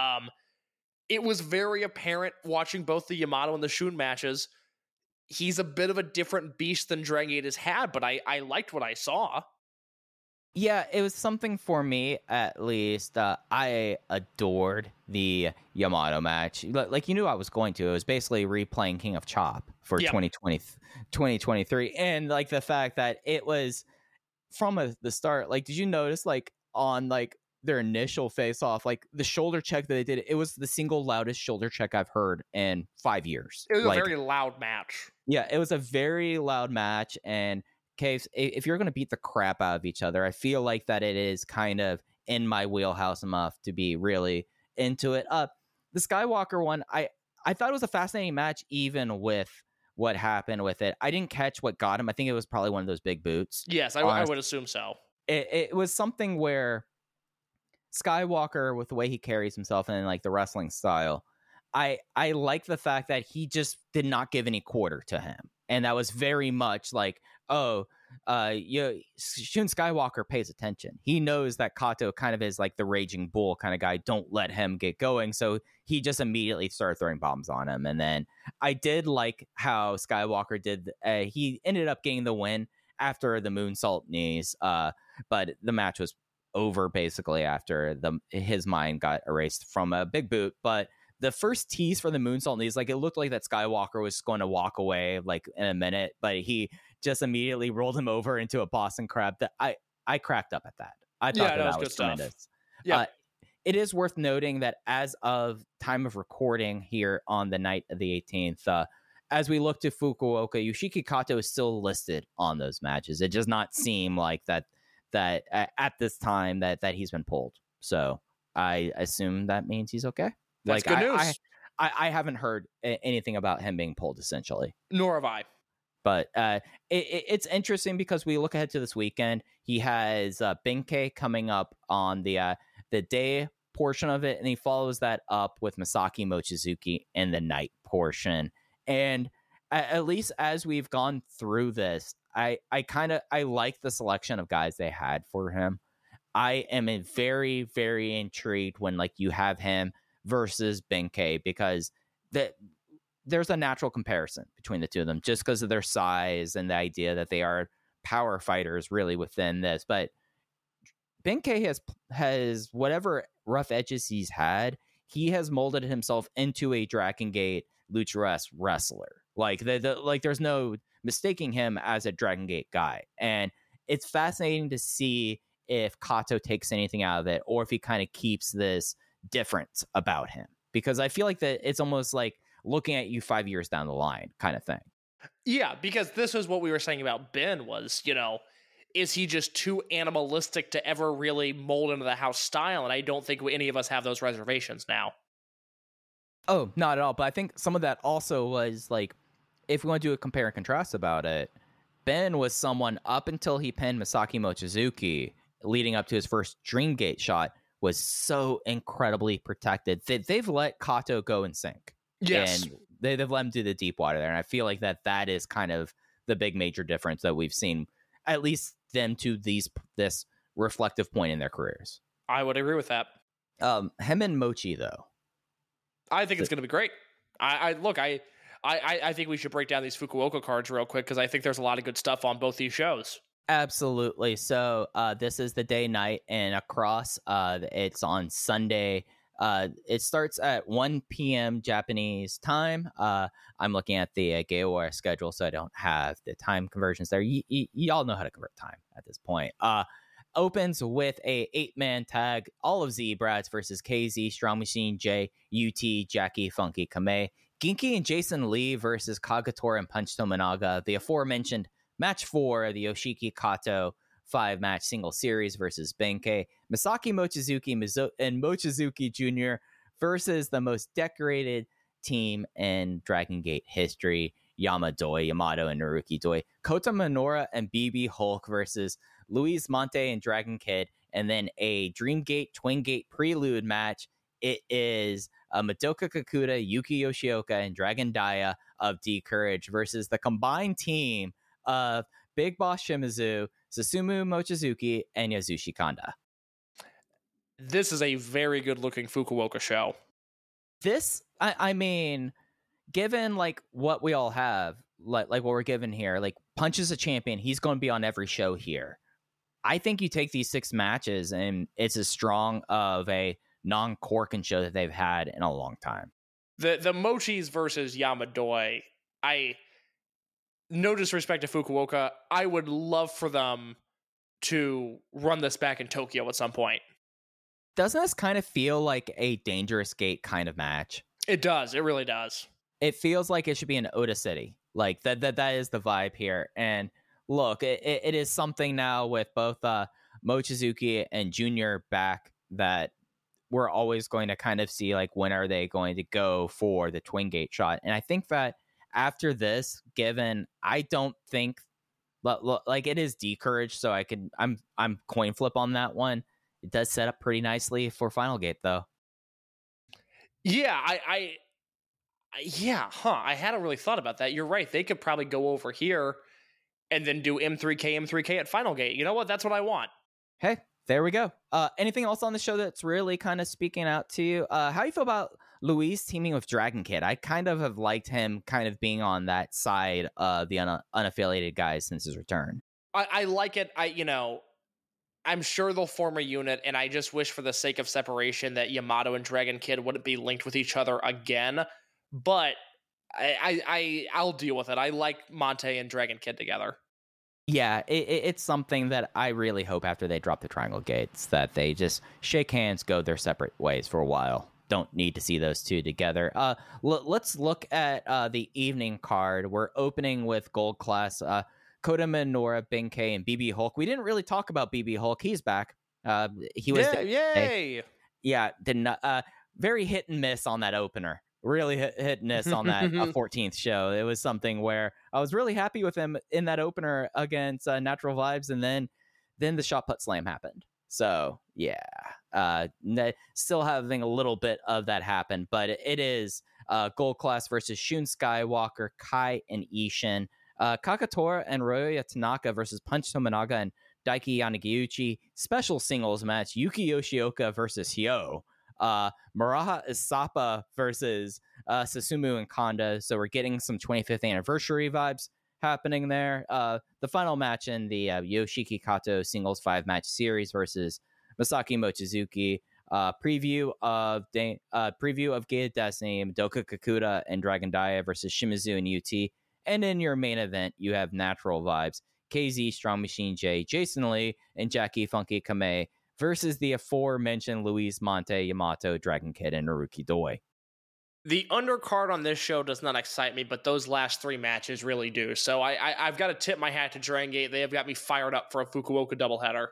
It was very apparent watching both the Yamato and the Shun matches. He's a bit of a different beast than Dragon Gate has had, but I liked what I saw. Yeah, it was something for me, at least. I adored the Yamato match. Like, you knew I was going to. It was basically replaying King of Chop for 2023. And, like, the fact that it was from the start, like, did you notice, like, on, like, their initial face-off, like, the shoulder check that they did, it was the single loudest shoulder check I've heard in 5 years. It was a very loud match. Yeah, it was a very loud match, and Case, if you're going to beat the crap out of each other, I feel like that it is kind of in my wheelhouse enough to be really into it. The Skywalker one, I thought it was a fascinating match, even with what happened with it. I didn't catch what got him. I think it was probably one of those big boots. Yes, I would assume so. It was something where Skywalker, with the way he carries himself and like the wrestling style, I like the fact that he just did not give any quarter to him. And that was very much like, Shun Skywalker pays attention. He knows that Kato kind of is like the raging bull kind of guy. Don't let him get going. So he just immediately started throwing bombs on him. And then I did like how Skywalker did. He ended up getting the win after the moonsault knees. But the match was over basically after his mind got erased from a big boot. But the first tease for the moonsault knees, like, it looked like that Skywalker was going to walk away like in a minute, but he just immediately rolled him over into a Boston Crab. That I cracked up at that. I thought that was tremendous. Yeah. It is worth noting that as of time of recording here on the night of the 18th, as we look to Fukuoka, Yoshiki Kato is still listed on those matches. It does not seem like that at this time that he's been pulled. So I assume that means he's okay. That's good news. I haven't heard anything about him being pulled, essentially. Nor have I. But it's interesting because we look ahead to this weekend. He has Benkei coming up on the day portion of it, and he follows that up with Masaki Mochizuki in the night portion. And at least as we've gone through this, I like the selection of guys they had for him. I am very, very intrigued when like you have him versus Benkei, because there's a natural comparison between the two of them just because of their size and the idea that they are power fighters really within this. But Benkei has whatever rough edges he's had, he has molded himself into a Dragon Gate Lucharesk wrestler. Like there's no mistaking him as a Dragon Gate guy. And it's fascinating to see if Kato takes anything out of it or if he kind of keeps this difference about him, because I feel like that it's almost like looking at you 5 years down the line kind of thing. Yeah, because this is what we were saying about Ben was, is he just too animalistic to ever really mold into the house style? And I don't think any of us have those reservations now. Oh, not at all. But I think some of that also was like, if we want to do a compare and contrast about it, Ben was someone up until he pinned Masaki Mochizuki leading up to his first Dream Gate shot was so incredibly protected. They've let Kato go in sync. Yes. And they've let him do the deep water there. And I feel like that is kind of the big major difference that we've seen, at least them to this reflective point in their careers. I would agree with that. Him and Mochi, though. I think it's going to be great. I think we should break down these Fukuoka cards real quick because I think there's a lot of good stuff on both these shows. Absolutely. So this is the day night and across. It's on Sunday. It starts at 1 p.m. Japanese time. I'm looking at the Gayawara schedule, so I don't have the time conversions there. Y'all know how to convert time at this point. Opens with a 8-man tag, all of Z-Brats versus KZ, Strong Machine J, UT, Jackie, Funky, Kamei, Ginky and Jason Lee versus Kagatora and Punch Tominaga. The aforementioned match 4, the Yoshiki Kato 5-match single series versus Benkei, Masaki Mochizuki and Mochizuki Jr. versus the most decorated team in Dragon Gate history, Yamato and Naruki Doi, Kota Minoura and BB Hulk versus Luis Monte and Dragon Kid, and then a Dream Gate Twin Gate prelude match. It is Madoka Kakuta, Yuki Yoshioka, and Dragon Daya of D-Courage versus the combined team of Big Boss Shimizu, Susumu Mochizuki, and Yasushi Kanda. This is a very good-looking Fukuoka show. This, I mean, given like what we all have, like what we're given here, like Punch is a champion. He's going to be on every show here. I think you take these 6 matches, and it's as strong of a non-Corkin show that they've had in a long time. The Mochis versus Yamadoi, no disrespect to Fukuoka, I would love for them to run this back in Tokyo at some point. Doesn't this kind of feel like a Dangerous Gate kind of match? It does. It really does. It feels like it should be in Oda City. Like that is the vibe here. And look, it is something now with both Mochizuki and Junior back that we're always going to kind of see, like, when are they going to go for the Twin Gate shot? And I think that after this, given I don't think like it is D-Courage, so I'm coin flip on that one. It does set up pretty nicely for Final Gate, though. Yeah, I hadn't really thought about that. You're right. They could probably go over here and then do M3K at Final Gate. You know what? That's what I want. Hey, there we go. Anything else on the show that's really kind of speaking out to you? How do you feel about Luis teaming with Dragon Kid? I kind of have liked him kind of being on that side of the unaffiliated guys since his return. I like it. I'm sure they'll form a unit, and I just wish for the sake of separation that Yamato and Dragon Kid wouldn't be linked with each other again. But I'll deal with it. I like Monte and Dragon Kid together. Yeah, it's something that I really hope after they drop the Triangle Gates that they just shake hands, go their separate ways for a while. Don't need to see those two together. Let's look at the evening card. We're opening with Gold Class, Kota Minoura, Benkei, and BB Hulk. We didn't really talk about BB Hulk. He's back. He was yay! yeah, did not. Very hit and miss on that opener. Really hit and miss on that 14th show. It was something where I was really happy with him in that opener against Natural Vibes, and then the shot put slam happened. So yeah, still having a little bit of that happen, but it is Gold Class versus Shun Skywalker, Kai and Ishin, Kakatora and Ryoya Tanaka versus Punch Tominaga and Daiki Yanagiuchi, special singles match, Yuki Yoshioka versus Hyo. Maraha Isapa versus Susumu and Kanda. So we're getting some 25th anniversary vibes happening there. The final match in the Yoshiki Kato singles 5-match series versus Masaki Mochizuki. Preview of Gate of Destiny, Madoka Kakuta and Dragon Dia versus Shimizu and UT. And in your main event, you have Natural Vibes, KZ, Strong Machine J, Jason Lee, and Jackie Funky Kamei versus the aforementioned Luis Monte, Yamato, Dragon Kid, and Naruki Doi. The undercard on this show does not excite me, but those last 3 matches really do. So I've got to tip my hat to Dragon Gate. They have got me fired up for a Fukuoka doubleheader.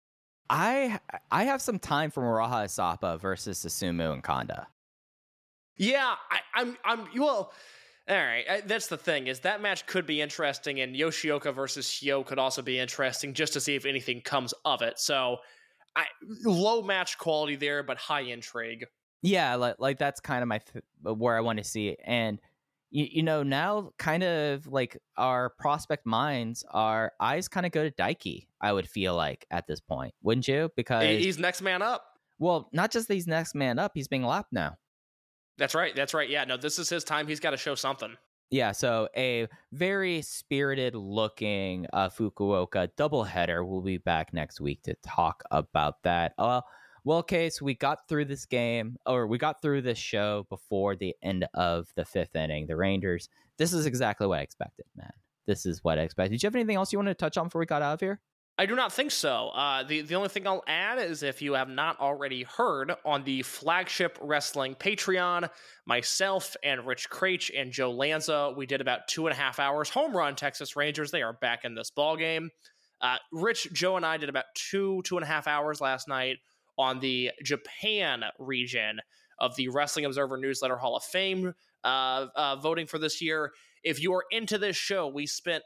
I have some time for Maraha Isapa versus Susumu and Kanda. Yeah, I'm well. All right, that's the thing, is that match could be interesting, and Yoshioka versus Hyo could also be interesting, just to see if anything comes of it. So, low match quality there, but high intrigue. Yeah, like that's kind of where I want to see it. And, you know, now kind of like our prospect minds, our eyes kind of go to Daiki, I would feel like, at this point. Wouldn't you? Because he's next man up. Well, not just that he's next man up, he's being lapped now. That's right. Yeah, no, this is his time. He's got to show something. Yeah, so a very spirited-looking Fukuoka doubleheader. We'll be back next week to talk about that. Well, Case, we got through this game, or we got through this show before the end of the 5th inning. The Rangers, this is exactly what I expected, man. This is what I expected. Did you have anything else you wanted to touch on before we got out of here? I do not think so. The only thing I'll add is, if you have not already heard, on the Flagship Wrestling Patreon, myself and Rich Craich and Joe Lanza, we did about 2.5 hours. Home run Texas Rangers. They are back in this ballgame. Rich, Joe, and I did about 2.5 hours last night on the Japan region of the Wrestling Observer Newsletter Hall of Fame voting for this year. If you are into this show, we spent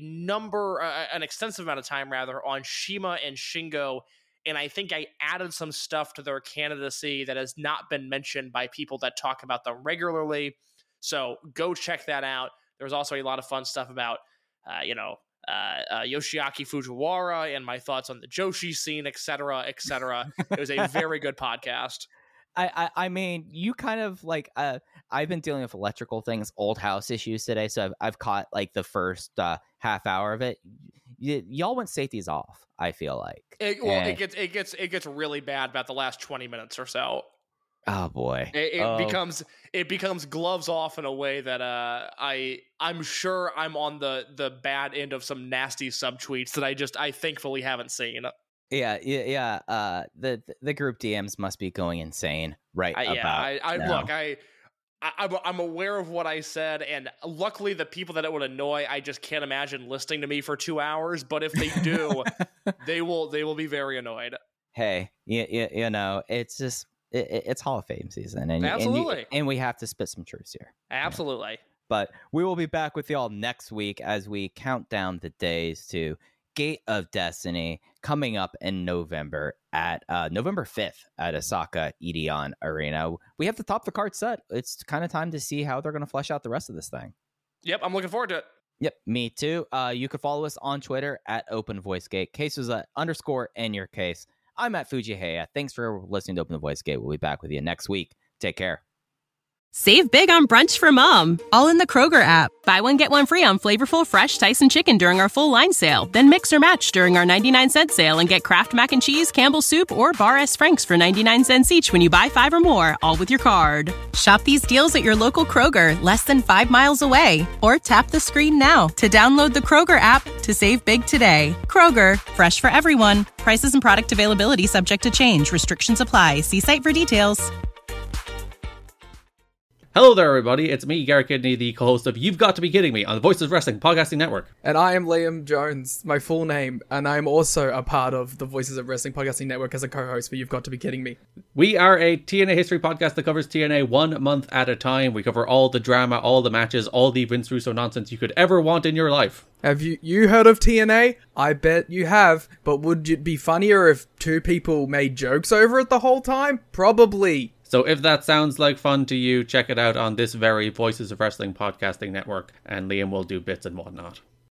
an extensive amount of time on Shima and Shingo, and I think I added some stuff to their candidacy that has not been mentioned by people that talk about them regularly. So go check that out. There's also a lot of fun stuff about, Yoshiaki Fujiwara and my thoughts on the Joshi scene, etc., etc. It was a very good podcast. I mean, you kind of like, I've been dealing with electrical things, old house issues today, so I've caught like the first half hour of it. Y'all went safeties off, I feel like. It gets really bad about the last 20 minutes or so. Oh boy, it becomes gloves off in a way that I'm sure I'm on the bad end of some nasty subtweets that I thankfully haven't seen. Yeah. The group DMs must be going insane right now. I'm aware of what I said, and luckily the people that it would annoy, I just can't imagine listening to me for 2 hours. But if they do, they will be very annoyed. Hey, you know, it's just it's Hall of Fame season, and absolutely, and we have to spit some truths here. Absolutely. Yeah. But we will be back with y'all next week as we count down the days to Gate of Destiny, coming up in November at November 5th at Osaka Edion Arena. We have the top of the card set. It's kind of time to see how they're going to flesh out the rest of this thing. Yep, I'm looking forward to it. Yep, me too. You can follow us on Twitter at OpenVoiceGate. Case was _ in your case. I'm at Fujiheya. Thanks for listening to Open the Voice Gate. We'll be back with you next week. Take care. Save big on brunch for mom, all in the Kroger app. Buy one, get one free on flavorful, fresh Tyson chicken during our full line sale. Then mix or match during our 99-cent sale and get Kraft Mac and Cheese, Campbell's Soup, or Bar S. Frank's for 99 cents each when you buy 5 or more, all with your card. Shop these deals at your local Kroger, less than 5 miles away. Or tap the screen now to download the Kroger app to save big today. Kroger, fresh for everyone. Prices and product availability subject to change. Restrictions apply. See site for details. Hello there, everybody. It's me, Garrett Kidney, the co-host of You've Got to Be Kidding Me on the Voices of Wrestling Podcasting Network. And I am Liam Jones, my full name, and I am also a part of the Voices of Wrestling Podcasting Network as a co-host for You've Got to Be Kidding Me. We are a TNA history podcast that covers TNA 1 month at a time. We cover all the drama, all the matches, all the Vince Russo nonsense you could ever want in your life. Have you heard of TNA? I bet you have, but would it be funnier if two people made jokes over it the whole time? Probably. So if that sounds like fun to you, check it out on this very Voices of Wrestling Podcasting Network, and Liam will do bits and whatnot.